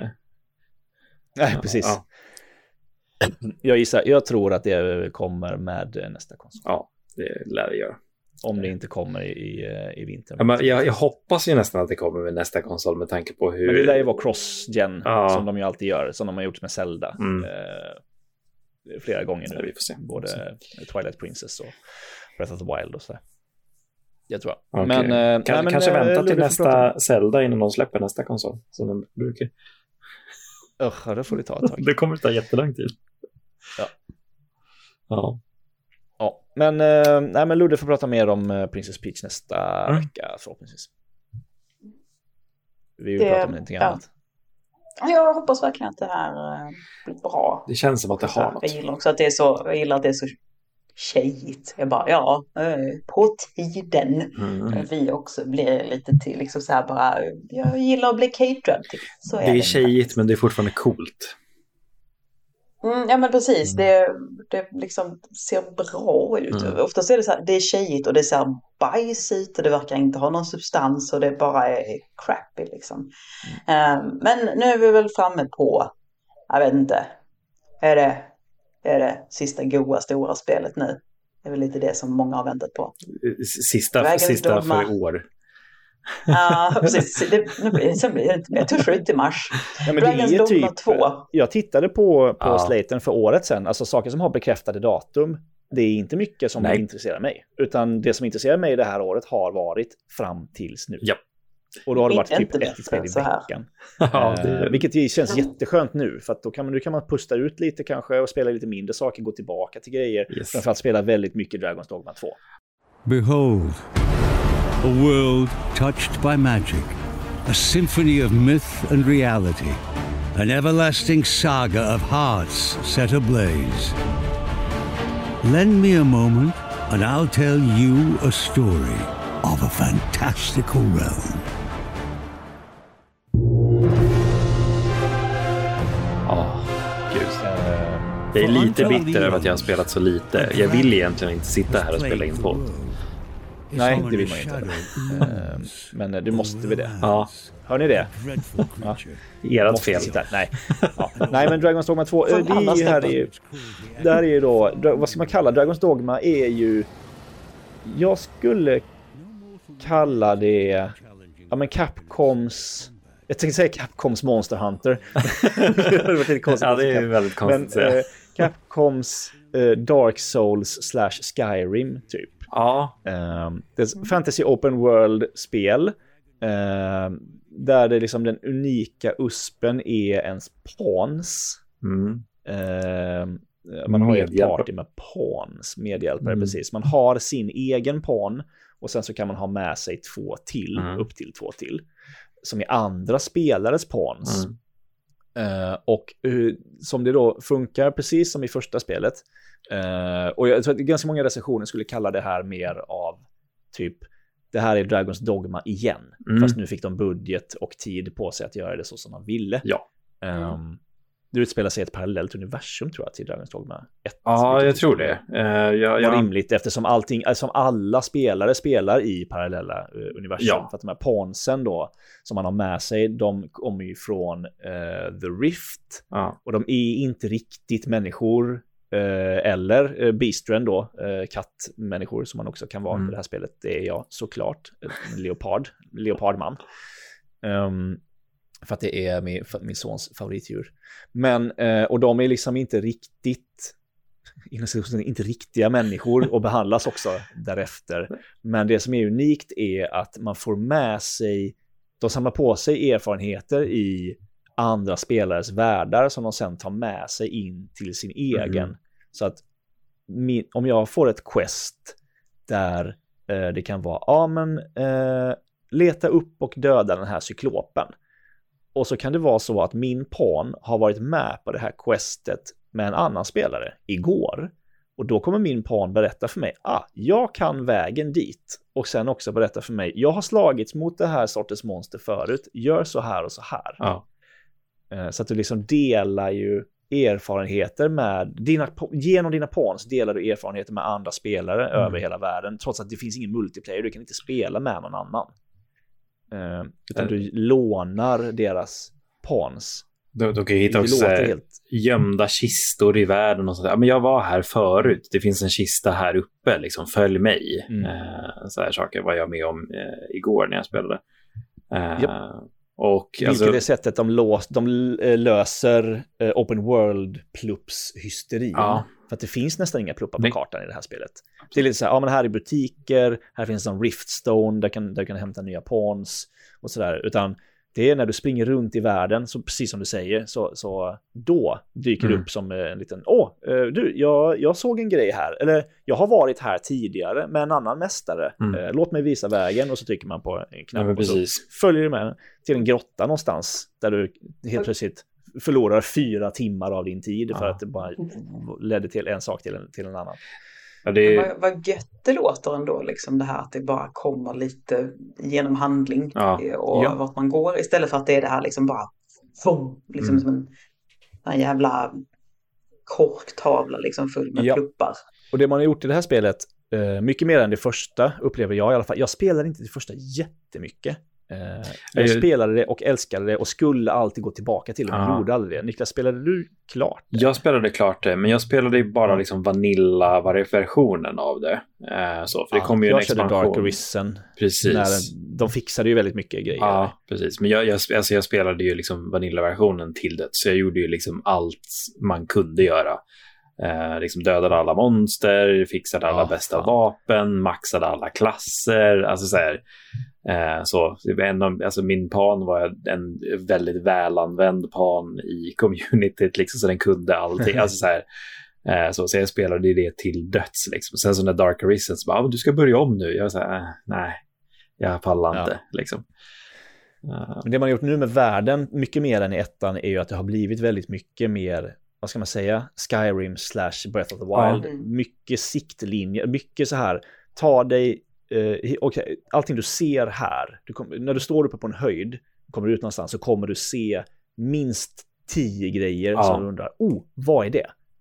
nej, precis. Jag tror att det kommer med nästa konsol. Ja, det lär det göra. Om det inte kommer i vinter. Ja, men jag hoppas ju nästan att det kommer med nästa konsol med tanke på hur... Men det lär ju vara cross-gen som de ju alltid gör. Som de har gjort med Zelda. Flera gånger nu. Vi får se. Både Twilight Princess och Breath of the Wild och sådär. Jag tror. Okay. Men kanske vänta till nästa Zelda innan de släpper nästa konsol. Som de brukar. Då får det ta ett tag. Det kommer att ta jättelång tid. Ja. Men Ludde får prata mer om Princess Peach nästa vecka förhoppningsvis. Vi vill prata om någonting annat. Jag hoppas verkligen att det här blir bra. Det känns som att det har något. Jag gillar också att det är så, att det är så tjejigt. Jag bara, på tiden. Vi också blir lite till liksom så här bara, jag gillar att bli caterad till. Så det är tjejigt men det är fortfarande coolt. Ja men precis, det liksom ser bra ut. Oftast är det så här, det är tjejigt och det ser bajs ut och det verkar inte ha någon substans och det bara är crappy liksom. Men nu är vi väl framme på, jag vet inte, är det sista goa stora spelet nu? Det är väl lite det som många har väntat på. Sista för i år. Ja, precis. Sen blir det inte mer. Jag tror 7 mars. Ja, men Dragon's det är typ, 2. Jag tittade på slaten för året sedan. Alltså saker som har bekräftade datum. Det är inte mycket som intresserar mig. Utan det som intresserar mig det här året har varit fram tills nu. Ja. Och då har det varit typ ett spel i veckan. Vilket känns jätteskönt nu. För att då kan man pusta ut lite kanske och spela lite mindre saker. Gå tillbaka till grejer. Framförallt spela väldigt mycket Dragon's Dogma 2. Behold. A world touched by magic, a symphony of myth and reality, an everlasting saga of hearts set ablaze. Lend me a moment and I'll tell you a story of a fantastical realm. Jag är lite bitter över att jag har spelat så lite. Jag vill egentligen inte sitta här och spela in podd. Nej, det vill man inte. Men du måste väl det. Ja. Hör ni det? Ja. Ert fel. Nej. Ja. Nej, men Dragon's Dogma 2, det här är ju då, vad ska man kalla Dragon's Dogma är ju, jag skulle kalla det, ja men Capcoms, jag tänkte säga Capcoms Monster Hunter. Ja, det är ju väldigt konstigt. Men Capcoms Dark Souls / Skyrim typ. Ja. Det är fantasy open world-spel där det liksom den unika uspen är ens pawns. Man har ju ett party med pawns, medhjälpare, precis. Man har sin egen pawn och sen så kan man ha med sig 2 till, upp till 2 till, som är andra spelares pawns. Och som det då funkar precis som i första spelet. Och jag tror att ganska många recensioner skulle kalla det här mer av typ, det här är Dragon's Dogma igen. Fast nu fick de budget och tid på sig att göra det så som de ville. Ja. Det utspelar sig i ett parallellt universum tror jag till Dragon's Dogma 1. Ja, jag tror det. Var rimligt eftersom alla spelare spelar i parallella universum. Ja. För att de här pawnsen då som man har med sig, de kommer ju från The Rift. Ja. Och de är inte riktigt människor eller beastren då, kattmänniskor som man också kan vara i det här spelet. Det är jag såklart, leopardman. För att det är min sons favoritdjur. Men, och de är liksom inte riktiga människor och behandlas också därefter. Men det som är unikt är att man får med sig, de samlar på sig erfarenheter i andra spelares världar som de sen tar med sig in till sin egen. Så att om jag får ett quest där det kan vara leta upp och döda den här cyklopen. Och så kan det vara så att min pawn har varit med på det här questet med en annan spelare igår. Och då kommer min pawn berätta för mig, jag kan vägen dit. Och sen också berätta för mig, jag har slagits mot det här sortens monster förut. Gör så här och så här. Ja. Så att du liksom delar ju erfarenheter med genom dina pawns delar du erfarenheter med andra spelare över hela världen. Trots att det finns ingen multiplayer, du kan inte spela med någon annan. Utan du lånar deras pawns. Du kan ju hitta också gömda kistor i världen och sådär. Men jag var här förut. Det finns en kista här uppe. Liksom, följ mig. Så här saker var jag med om igår när jag spelade. Och vilket är sättet de löser open world plups hysteri. För att det finns nästan inga pluppar på kartan i det här spelet. Det är lite så här, men här är butiker, här finns en riftstone där du kan hämta nya pawns och sådär. Utan det är när du springer runt i världen, så precis som du säger, så då dyker det upp som en liten, jag såg en grej här, eller jag har varit här tidigare med en annan mästare. Låt mig visa vägen, och så trycker man på en knapp och så följer du med till en grotta någonstans där du helt plötsligt förlorar 4 timmar av din tid för att det bara ledde till en sak till en annan. Ja, vad gött det låter ändå, liksom det här att det bara kommer lite genom handling och vart man går, istället för att det är det här liksom bara liksom som en jävla korktavla liksom full med pluppar. Och det man har gjort i det här spelet, mycket mer än det första, upplever jag i alla fall. Jag spelade inte det första jättemycket. Jag spelade det och älskade det och skulle alltid gå tillbaka till det, men gjorde aldrig det. Niklas, spelade du klart det? Jag spelade klart det, men jag spelade ju bara liksom vanilla-versionen av det. För det kom ju en expansion. Jag körde Dark Arisen. Precis. De fixade ju väldigt mycket grejer. Ja, precis. Men jag spelade ju liksom vanilla-versionen till det, så jag gjorde ju liksom allt man kunde göra. Liksom dödade alla monster, fixade alla bästa vapen, maxade alla klasser, alltså så här. Alltså min pan var en väldigt välanvänd pan i communityt liksom, så den kunde allting. Alltså så här, så jag spelade det till döds liksom. Sen så när Dark Arisen så bara, du ska börja om nu. Jag var så här, nej, jag pallar inte liksom. Men det man har gjort nu med världen, mycket mer än i ettan, är ju att det har blivit väldigt mycket mer, vad ska man säga, Skyrim / Breath of the Wild. Mycket siktlinjer, mycket så här, ta dig allting du ser här, när du står uppe på en höjd, kommer ut någonstans, så kommer du se minst 10 grejer som du undrar, vad är det?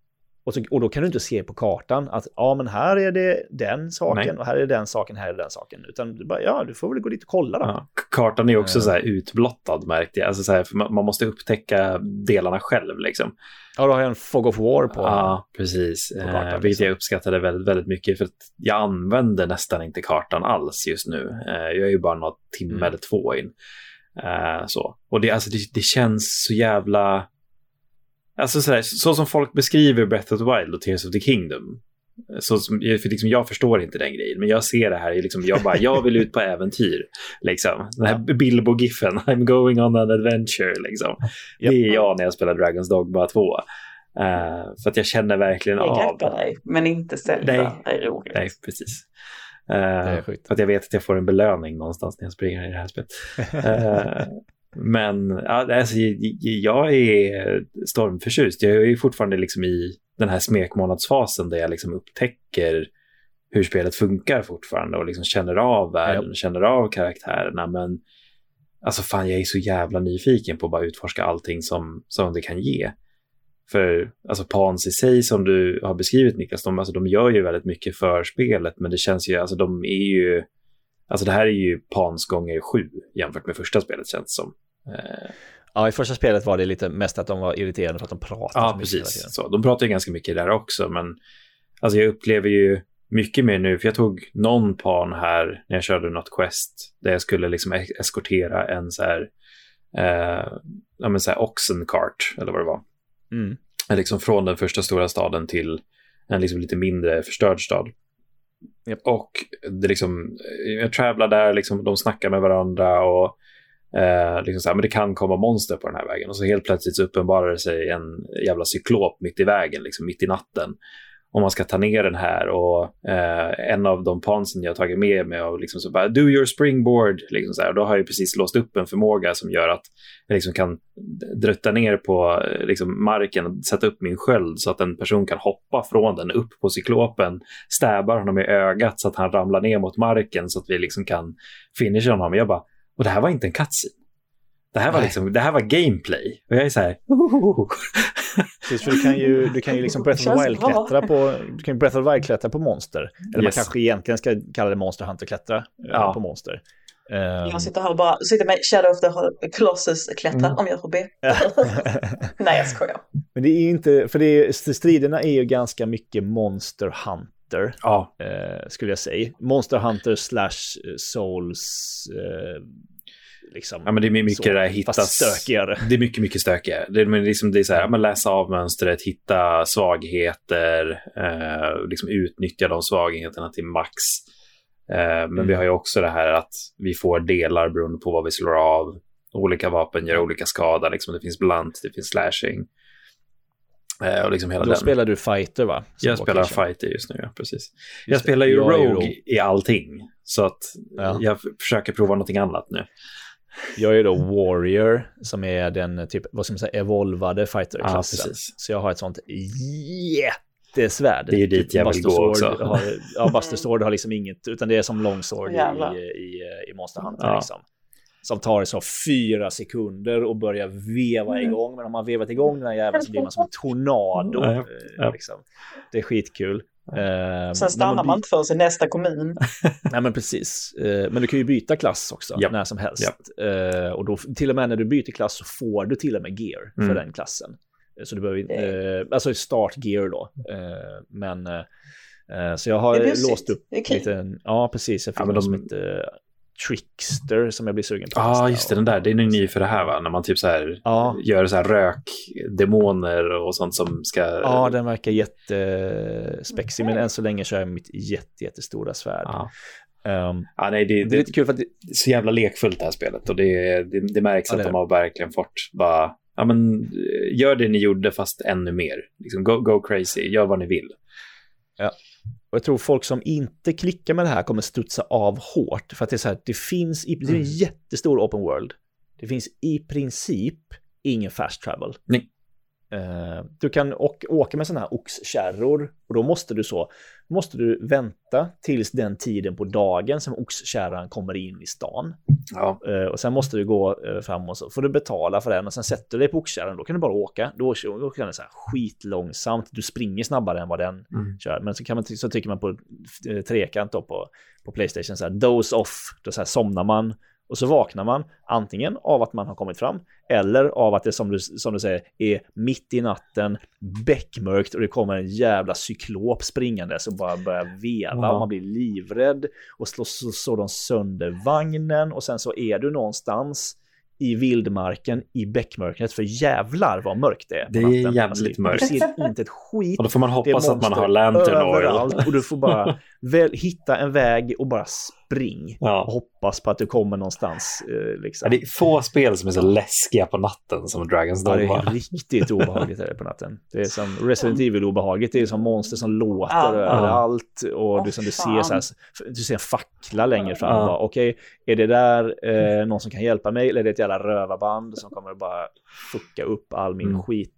Och då kan du inte se på kartan att men här är det den saken och här är den saken, här är den saken. Utan du bara, du får väl gå dit och kolla då. Ja, kartan är också så här utblottad, märkte jag. Alltså så här, för man måste upptäcka delarna själv liksom. Ja, då har jag en Fog of War på. Ja, precis. Kartan, vilket jag uppskattade väldigt, väldigt mycket, för att jag använder nästan inte kartan alls just nu. Jag är ju bara något timme eller 2 in. Så. Och det känns så jävla... Alltså så som folk beskriver Breath of the Wild och Tears of the Kingdom. För liksom, jag förstår inte den grejen, men jag ser det här liksom, jag vill ut på äventyr liksom. Den här Bilbo-giffen, I'm going on an adventure liksom. Det är jag när jag spelar Dragon's Dogma 2. För att jag känner verkligen av det. Jag greppar dig, men inte Zelda är roligt. Nej, precis. För att jag vet att jag får en belöning någonstans när jag springer i det här spelet. Men alltså, jag är stormförtjust. Jag är fortfarande liksom i den här smekmånadsfasen där jag liksom upptäcker hur spelet funkar fortfarande och liksom känner av världen, känner av karaktärerna. Men alltså fan, jag är så jävla nyfiken på att bara utforska allting som det kan ge. För alltså Pawns i sig, som du har beskrivit, Niklas, de gör ju väldigt mycket för spelet, men det känns ju, alltså de är ju, alltså det här är ju Pawns gånger 7 jämfört med första spelet, känns som. Ja, i första spelet var det lite mest att de var irriterade för att de pratade så mycket. Ja, precis. Så, de pratar ju ganska mycket där också, men alltså jag upplever ju mycket mer nu, för jag tog någon Pawn här när jag körde något quest där jag skulle liksom eskortera en så här oxen cart, eller vad det var. Liksom från den första stora staden till en liksom lite mindre förstörd stad. Yep. Och det liksom, jag travlar där, liksom, de snackar med varandra och liksom så här, men det kan komma monster på den här vägen, och så helt plötsligt så uppenbarar det sig en jävla cyklop mitt i vägen, liksom mitt i natten, och man ska ta ner den här, och en av de pansen jag har tagit med mig och liksom så bara, do your springboard liksom så här, och då har jag precis låst upp en förmåga som gör att jag liksom kan drutta ner på liksom marken och sätta upp min sköld så att en person kan hoppa från den upp på cyklopen, stäbar honom i ögat så att han ramlar ner mot marken så att vi liksom kan finisha honom. Och jag bara, och det här var inte en cutscene. Det här var liksom, det här var gameplay. Och jag är så här. Precis, för du kan ju liksom Breath of the Wild klättra på monster. Eller man kanske egentligen ska kalla det Monster Hunter klättra på monster. Jag sitter här och bara med Shadow of the Colossus klättra om jag får be. Nej, jag skojar. Men det är inte, för striderna är ju ganska mycket Monster Hunter. Skulle jag säga. Monster Hunter / Souls liksom, ja, men det är mycket där hittas stökigare. Det är mycket stökigare. Det är så här, man läser av mönstret, hitta svagheter, liksom utnyttja de svagheterna till max. Men vi har ju också det här att vi får delar beroende på vad vi slår av. Olika vapen gör olika skada, liksom det finns blunt, det finns slashing. Och liksom hela Då spelar du fighter, va? Jag spelar fighter just nu, ja, precis. Jag spelar ju rogue i allting, så att jag försöker prova någonting annat nu. Jag är då warrior, som är den typ, vad ska man säga, evolvade fighter-klassen. Så jag har ett sånt jättesvärd. Det är ju dit jag vill gå också. Buster Sword har liksom inget, utan det är som longsword i Monster Hunter liksom. Som tar så 4 sekunder och börjar veva igång. Men om man vevat igång den här jäveln så blir man som en tornado. Liksom. Det är skitkul. Sen stannar man inte för sig nästa kommun. Nej, men precis. Men du kan ju byta klass också när som helst. Och då, till och med när du byter klass så får du till och med gear för den klassen. Så du behöver alltså start gear då. Så jag har låst upp lite. Ja, precis. Jag fick som ett Trickster som jag blir sugen på. Ja, just det, den där. Det är ny för det här, va? När man typ så här gör så här rökdemoner och sånt som ska... Ja, den verkar jättespexig, men än så länge kör jag mitt jättestora svärd. Nej, det är lite kul för att det är så jävla lekfullt det här spelet, och det märks att de har verkligen fått bara, ja men gör det ni gjorde fast ännu mer. Liksom, go crazy, gör vad ni vill. Ja. Och jag tror folk som inte klickar med det här kommer studsa av hårt. För att det är så här, det finns det är en jättestor open world. Det finns i princip ingen fast travel. Nej. Du kan åka med sådana här oxkärror och då måste du vänta tills den tiden på dagen som oxkärran kommer in i stan. Ja. Och sen måste du gå fram och så får du betala för den och sen sätter du dig på oxkärran. Då kan du bara åka. Då kan det så här skitlångsamt. Du springer snabbare än vad den kör. Men så tycker man på trekant då på PlayStation så här doze off. Då så här somnar man. Och så vaknar man antingen av att man har kommit fram eller av att det som du säger är mitt i natten, beckmörkt och det kommer en jävla cyklop springande så bara börjar veva och man blir livrädd och slår de sönder vagnen och sen så är du någonstans i vildmarken i bäckmörkret för jävlar vad mörkt det är. Det är jävligt mörkt. Du ser inte ett skit. Och då får man hoppas att man har lantern överallt och du får bara hitta en väg och bara spring och hoppas på att du kommer någonstans. Liksom. Det är få spel som är så läskiga på natten som Dragon's Dogma. Det är riktigt obehagligt på natten. Det är som Resident Evil-obehagligt. Det är som monster som låter överallt och du ser så här, du ser en fackla längre fram. Okej, är det där någon som kan hjälpa mig eller är det ett jävla rövarband som kommer att bara fucka upp all min skit?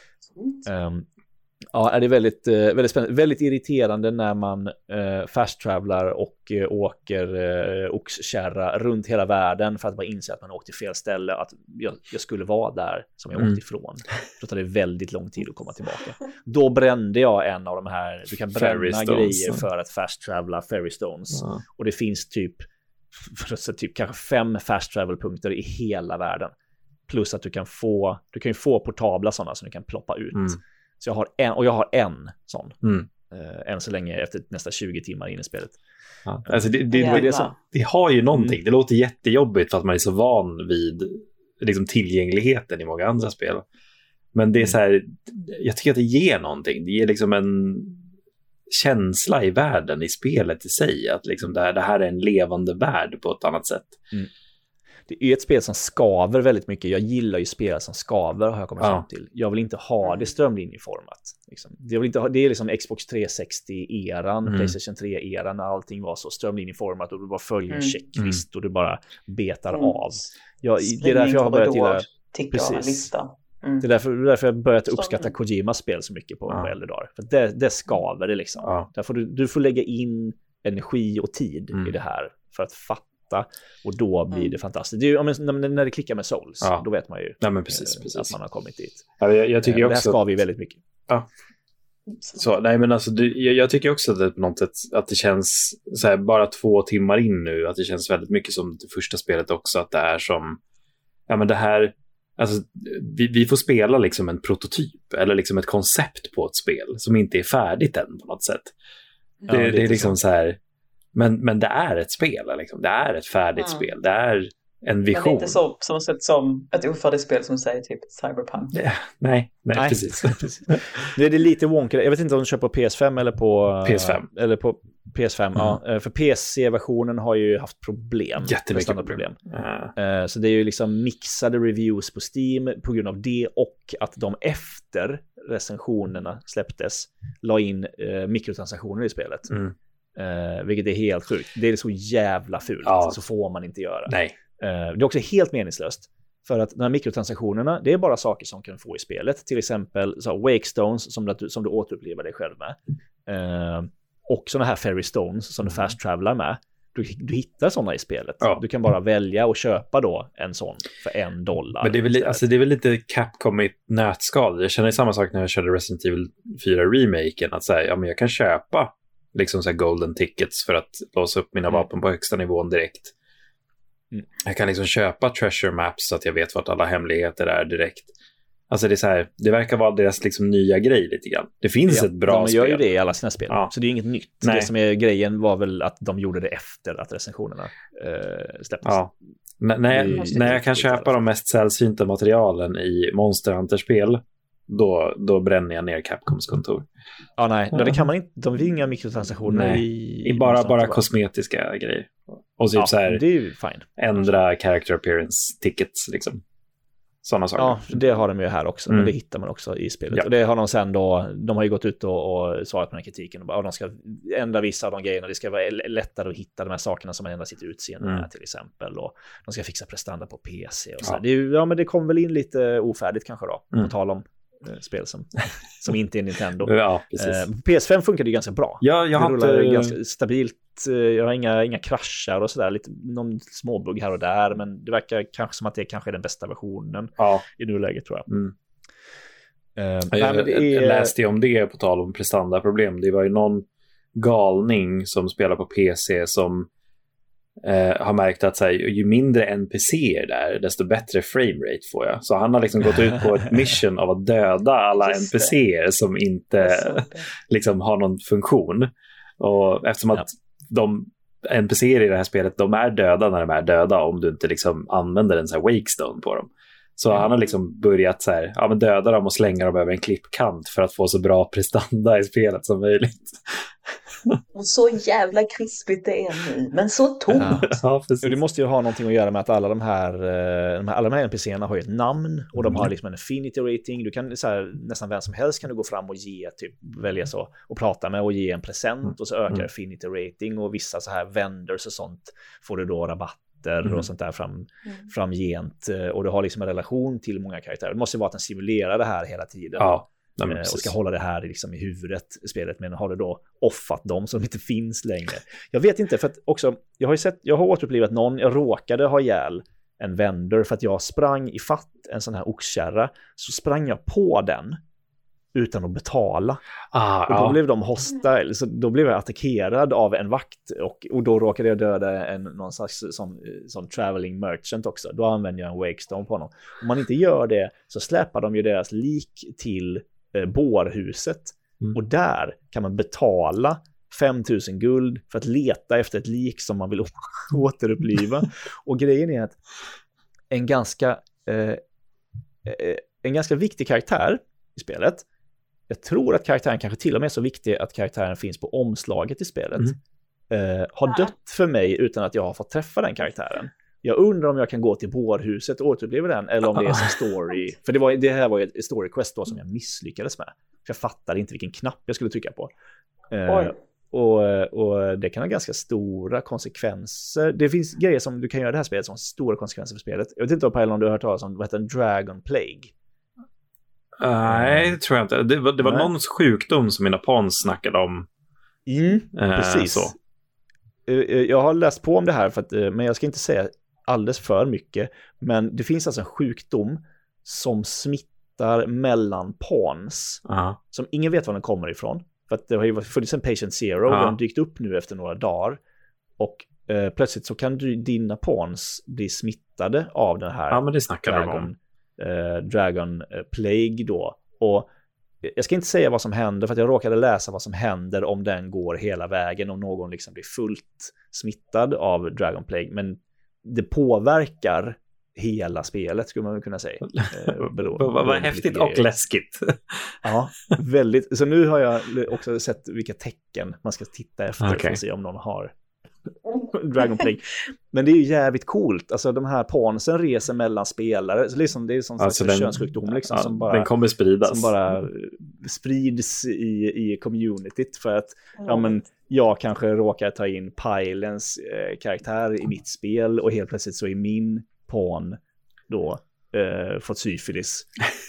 Ja, det är väldigt spännande. Väldigt irriterande när man fast-travelar och åker oxkärra runt hela världen för att bara inse att man åkte fel ställe. Att jag skulle vara där som jag åkte ifrån. Då tar det väldigt lång tid att komma tillbaka. Då brände jag en av de här, du kan bränna grejer för att fast-travela Fairy Stones. Och det finns typ kanske 5 fast-travel-punkter i hela världen. Plus att du kan ju få portabla sådana som du kan ploppa ut. Så jag har en sån. Än så länge efter nästa 20 timmar in i spelet. Ja. Alltså det har ju någonting. Det låter jättejobbigt för att man är så van vid liksom tillgängligheten i många andra spel. Men det är så här, jag tycker att det ger någonting. Det ger liksom en känsla i världen, i spelet i sig. Att liksom det här är en levande värld på ett annat sätt. Det är ett spel som skaver väldigt mycket. Jag gillar ju spel som skaver har jag kommit fram till. Jag vill inte ha det strömlinjeformat. Liksom. Det är liksom Xbox 360-eran, PlayStation 3-eran när allting var så strömlinjeformat och du bara följer en checklist och du bara betar av. Det är därför jag har börjat gilla... Precis. Det är därför jag börjat uppskatta Kojimas spel så mycket på äldre dagar. För det skaver det liksom. Därför du får lägga in energi och tid i det här för att fatta. Och då blir det fantastiskt. Det är ju, när det klickar med Souls, då vet man ju precis. Att man har kommit dit. Ja, jag tycker också det här ska vi väldigt mycket. Ja. Så, nej, men alltså, jag tycker också att det, på något sätt, att det känns så här, bara 2 timmar in nu, att det känns väldigt mycket som det första spelet också, att det är som, ja men det här, alltså, vi får spela liksom en prototyp eller liksom ett koncept på ett spel som inte är färdigt än på något sätt. Det är liksom så här. Men det är ett spel, liksom. Det är ett färdigt spel. Det är en vision. Men det är inte så sett som ett ofärdigt spel som säger typ Cyberpunk. Nej, precis. Det är lite wonky. Jag vet inte om du kör på PS5 eller på PS5. Eller på PS5, ja. För PC-versionen har ju haft problem. Jättemycket problem. Så det är ju liksom mixade reviews på Steam på grund av det och att de efter recensionerna släpptes la in mikrotransaktioner i spelet. Vilket är helt sjukt. Det är så jävla fult. Så får man inte göra. Nej. Det är också helt meningslöst. För att de här mikrotransaktionerna, det är bara saker som kan få i spelet. Till exempel så Wake Stones som du återupplever dig själv med. Och sådana här Fairy Stones som du fast travelar med. Du hittar sådana i spelet. Du kan bara välja och köpa då en sån för $1. Men det är väl lite Capcom i nötskal. Jag känner samma sak när jag körde Resident Evil 4 remaken. Att säga, men jag kan köpa liksom så här golden tickets för att låsa upp mina vapen på högsta nivån direkt. Jag kan liksom köpa treasure maps så att jag vet vart alla hemligheter är direkt. Alltså det är så här, det verkar vara deras liksom nya grej lite grann. Det finns ett bra spel. De gör ju det i alla sina spel. Så det är inget nytt. Nej. Det som är grejen var väl att de gjorde det efter att recensionerna släpptes. När jag kan köpa de mest sällsynta materialen i Monster Hunter-spel, då bränner jag ner Capcoms kontor. Det kan man inte. De vill inga mikrotransaktioner i bara kosmetiska grejer. Och typ så här, det är ju fine. Ändra character appearance tickets liksom. Sådana saker. Ja, det har de ju här också. Men det hittar man också i spelet. Och det har de sen då, de har ju gått ut och svarat på den här kritiken och bara, de ska ändra vissa av de grejerna. Det ska vara lättare att hitta de här sakerna som man ändrar sitt utseende med till exempel. Och de ska fixa prestanda på PC och så. Det är ju, men det kom väl in lite ofärdigt kanske då. På tal om spel som inte är Nintendo. Ja, precis. PS5 funkar det ganska bra. Ja, jag har inte... ganska stabilt. Jag har inga kraschar och sådär. Någon småbugg här och där, men det verkar kanske som att det kanske är den bästa versionen i nuläget, tror jag. Jag läste ju om det på tal om prestandaproblem. Det var ju någon galning som spelar på PC som har märkt att så här, ju mindre NPCer där, desto bättre framerate får jag. Så han har liksom gått ut på ett mission av att döda alla NPCer som inte liksom har någon funktion. Och eftersom att de NPCer i det här spelet, de är döda när de är döda om du inte liksom använder en så här wakestone på dem. Så han har liksom börjat så här, men döda dem och slänga dem över en klippkant för att få så bra prestanda i spelet som möjligt. Och så jävla krispigt det är nu, men så tomt. Ja, det måste ju ha någonting att göra med att alla de här NPC:erna har ju ett namn och de har liksom en affinity rating. Du kan så här, nästan vem som helst kan du gå fram och ge välja så och prata med och ge en present och så ökar affinity rating, och vissa så här vendors och sånt får du då rabatter och sånt där framgent, och du har liksom en relation till många karaktärer. Det måste vara att den simulerar det här hela tiden. Ja. Och ska hålla det här liksom i huvudet i spelet, men har det då offat dem som inte finns längre. Jag vet inte, för att också jag har återupplivat någon, jag råkade ha ihjäl en vendor för att jag sprang i fatt en sån här oxkärra, så sprang jag på den utan att betala. Och då blev de hostile, så då blev jag attackerad av en vakt, och då råkade jag döda någon slags som traveling merchant också. Då använder jag en wakestone på honom. Om man inte gör det så släpar de ju deras lik till bårhuset, och där kan man betala 5000 guld för att leta efter ett lik som man vill återuppliva. Och grejen är att en ganska viktig karaktär i spelet, jag tror att karaktären kanske till och med är så viktig att karaktären finns på omslaget i spelet, har dött för mig utan att jag har fått träffa den karaktären. Jag undrar om jag kan gå till bårhuset och återuppleva den, eller om det är som story. För det här var ju ett story quest då som jag misslyckades med. För jag fattade inte vilken knapp jag skulle trycka på. Och det kan ha ganska stora konsekvenser. Det finns grejer som du kan göra i det här spelet som har stora konsekvenser för spelet. Jag vet inte om du har hört talas om vad heter en Dragon Plague. Nej, det tror jag inte. Det var någon sjukdom som mina pans snackade om. Precis. Så. Jag har läst på om det här, men jag ska inte säga alldeles för mycket. Men det finns alltså en sjukdom som smittar mellan pawns, som ingen vet var den kommer ifrån. För att det har ju funnits en Patient Zero, och den har dykt upp nu efter några dagar. Och plötsligt så kan dina pawns bli smittade av den här men det snackar de om. Dragon Plague då. Och jag ska inte säga vad som händer, för att jag råkade läsa vad som händer om den går hela vägen, om någon liksom blir fullt smittad av Dragon Plague, men det påverkar hela spelet, skulle man kunna säga. Vad häftigt och läskigt. Ja, väldigt. Så nu har jag också sett vilka tecken man ska titta efter för att se om någon har Dragon Plague. Men det är ju jävligt coolt. Alltså de här pawnsen reser mellan spelare. Så liksom, det är som alltså en könssjukdom liksom, som bara, den kommer spridas. Som bara sprids i communityt, för att jag kanske råkar ta in Pylens karaktär i mitt spel, och helt plötsligt så är min pawn då fått syfilis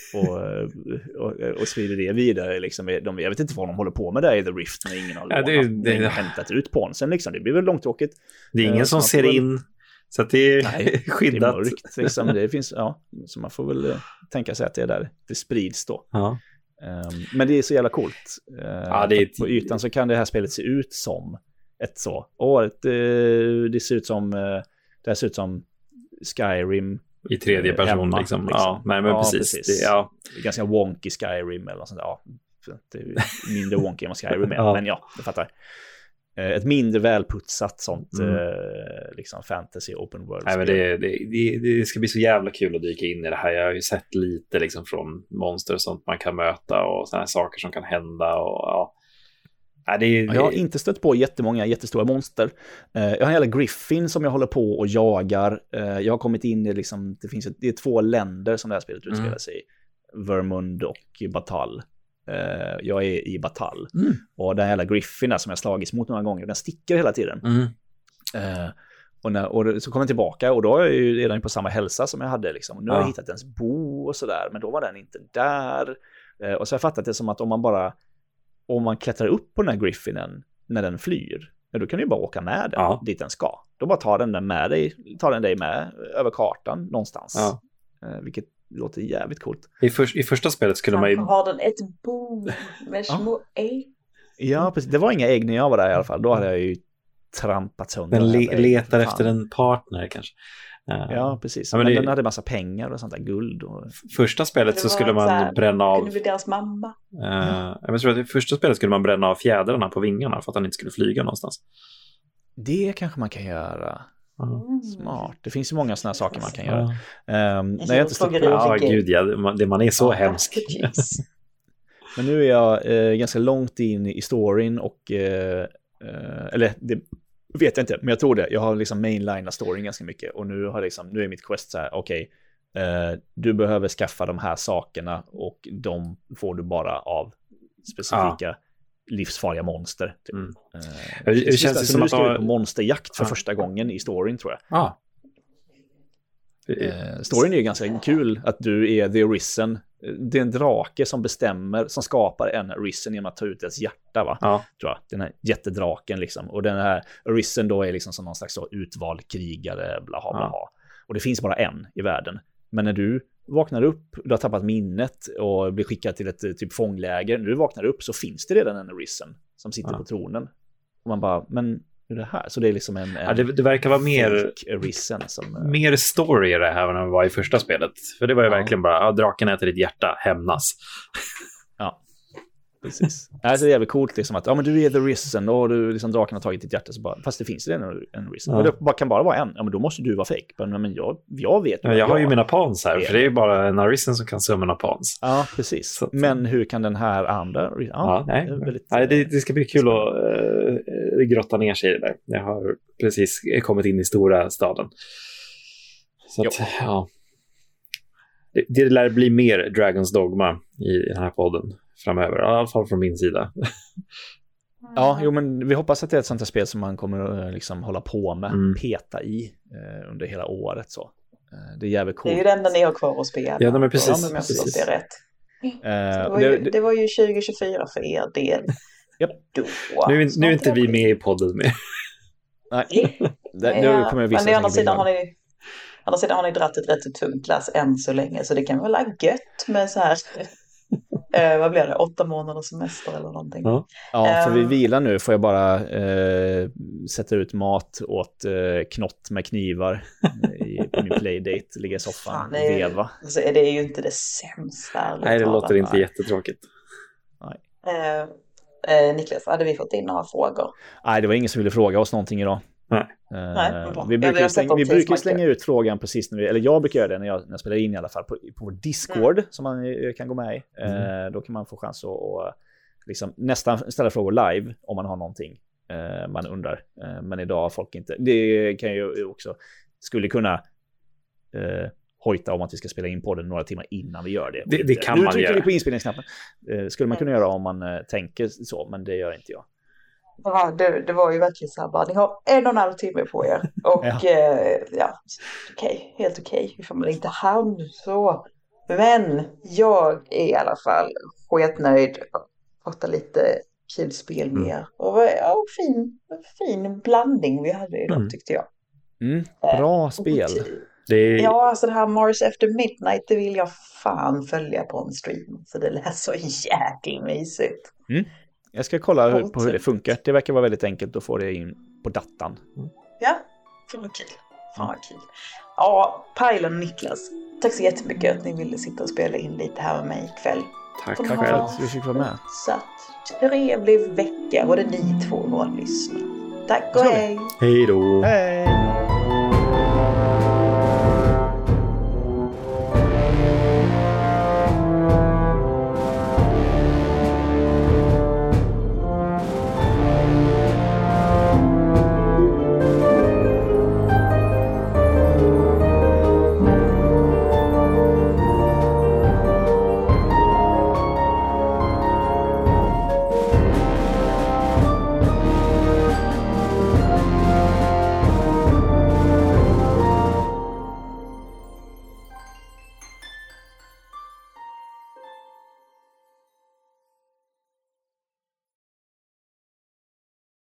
och sprider det vidare liksom. Jag vet inte vad de håller på med där i The Rift, när ingen har hämtat ut pawnsen liksom. Det blir väl långtråkigt. Det är ingen som ser in, så att det är skyddat. Det är mörkt liksom. Det finns, så man får väl tänka sig att det är där det sprids då. Men det är så jävla coolt. På ytan så kan det här spelet se ut som ett så. Det ser ut som Skyrim i tredje person hemma, liksom. Ja, nej, men precis. Det är ganska wonky Skyrim eller sånt där. Ja, det är mindre wonky än vad Skyrim är, men det fattar. Ett mindre välputsat sånt liksom fantasy open world. Nej, men det ska bli så jävla kul att dyka in i det här. Jag har ju sett lite liksom från monster och sånt man kan möta, och såna här saker som kan hända, och jag har inte stött på jättemånga jättestora monster. Jag har en jävla Griffin som jag håller på och jagar. Jag har kommit in i liksom, det är 2 länder som det här spelet utspelar sig i. Vermund och Batal. Jag är i Batal. Och den jävla Griffin där som jag slagits mot några gånger, den sticker hela tiden. Och så kommer den tillbaka, och då är jag ju redan på samma hälsa som jag hade liksom. Och nu har jag hittat ens bo och sådär, men då var den inte där. Och så har jag fattat det som att om man klättrar upp på den här Griffinen när den flyr, då kan du ju bara åka med den dit den ska. Då bara tar den dig med över kartan någonstans. Vilket låter jävligt coolt. I första spelet skulle man ju... Har den ett bo med små ägg? Ja, precis. Det var inga ägg när jag var där i alla fall. Då hade jag ju trampat sönder. Den letar efter en partner kanske. Ja, precis. Men den hade massa pengar och sånt där, guld. Första spelet så skulle man bränna av... Kunde bli deras mamma. Jag tror att i första spelet skulle man bränna av fjädrarna på vingarna för att han inte skulle flyga någonstans. Det kanske man kan göra. Smart. Det finns ju många sådana saker man kan göra. När jag inte gud, man är så hemsk. Men nu är jag ganska långt in i storyn och eller det vet jag inte, men jag tror det. Jag har liksom mainlinat storyn ganska mycket och nu är mitt quest så här, okej, du behöver skaffa de här sakerna och de får du bara av specifika livsfarliga monster. Det känns som att du ska ut på monsterjakt för första gången i storyn, tror jag. Storyn är ju ganska kul att du är The Arisen. Det är en drake som skapar en Arisen genom att ta ut dess hjärta, va? Tror jag. Den här jättedraken liksom. Och den här Arisen då är liksom som någon slags utvald krigare, bla bla. Och det finns bara en i världen. Men när du vaknar upp, du har tappat minnet och blir skickad till ett typ fångläger. När du vaknar upp så finns det redan en Arisen som sitter på tronen. Och man bara, men hur är det här? Så det är liksom det verkar vara mer story i det här än det var i första spelet. För det var ju verkligen bara, draken äter ditt hjärta, hämnas. Ja, precis. Alltså det är jävligt coolt liksom att, men du är The Risen och du, liksom, draken har tagit ditt hjärta, så bara, fast det finns en Risen. Och det kan bara vara en. Ja, men då måste du vara fake. Men jag vet ju. Jag har ju mina pawns här, för det är ju bara en Risen som kan summona pawns. Ja, precis. Så. Men hur kan den här andra... Det ska bli kul att grotta ner sig i det där. Jag har precis kommit in i stora staden. Så att, det lär bli mer Dragon's Dogma i den här podden framöver, i alla fall från min sida. Men vi hoppas att det är ett sånt här spel som man kommer att liksom hålla på med, peta i under hela året så. Det är jävligt coolt. Det är ju det enda ni har kvar att spela. Ja, men precis. Om jag förstår det rätt. Det var ju 2024 för er del. Yep. Nu är inte vi med i podden mer. Nej. Men å andra sidan har ni dratt ett rätt så tungt lass än så länge, så det kan vara gött med så här vad blir det, 8 månaders semester eller någonting. Ja, för vi vilar nu, får jag bara sätta ut mat åt knott med knivar på min playdate, ligga i soffan och veva. Så det är ju inte det sämsta. Nej, det låter inte jättetråkigt. Niklas, hade vi fått in några frågor? Nej, det var ingen som ville fråga oss någonting idag. Vi brukar slänga ut frågan precis när eller jag brukar göra det när jag spelar in i alla fall på vår Discord som man kan gå med i. Då kan man få chans att liksom nästan ställa frågor live om man har någonting man undrar. Men idag har folk inte. Det kan ju också skulle kunna hojta om att vi ska spela in podden några timmar innan vi gör det. Det kan man göra. Nu trycker vi på inspelningsknappen. Skulle man kunna göra om man tänker så, men det gör inte jag. Ja, det var ju verkligen så här bara, ni har 1,5 timme på er och helt okej, vi får man inte hamna så, men jag är i alla fall sketnöjd, prata lite kul spel mer och fin blandning vi hade idag tyckte jag. Bra spel. Ja, alltså det här Mars After Midnight, det vill jag fan följa på en stream, så det lät så jäkla mysigt. Jag ska kolla på hur det funkar. Det verkar vara väldigt enkelt att få det in på datan. Ja, fan vad kul. Ja, Pajlen och Niklas, tack så jättemycket att ni ville sitta och spela in lite här med mig ikväll. Tack för att vi fick vara med. Så trevlig vecka, både ni två och våra lyssnare. Tack och hej. Hej då. Hej.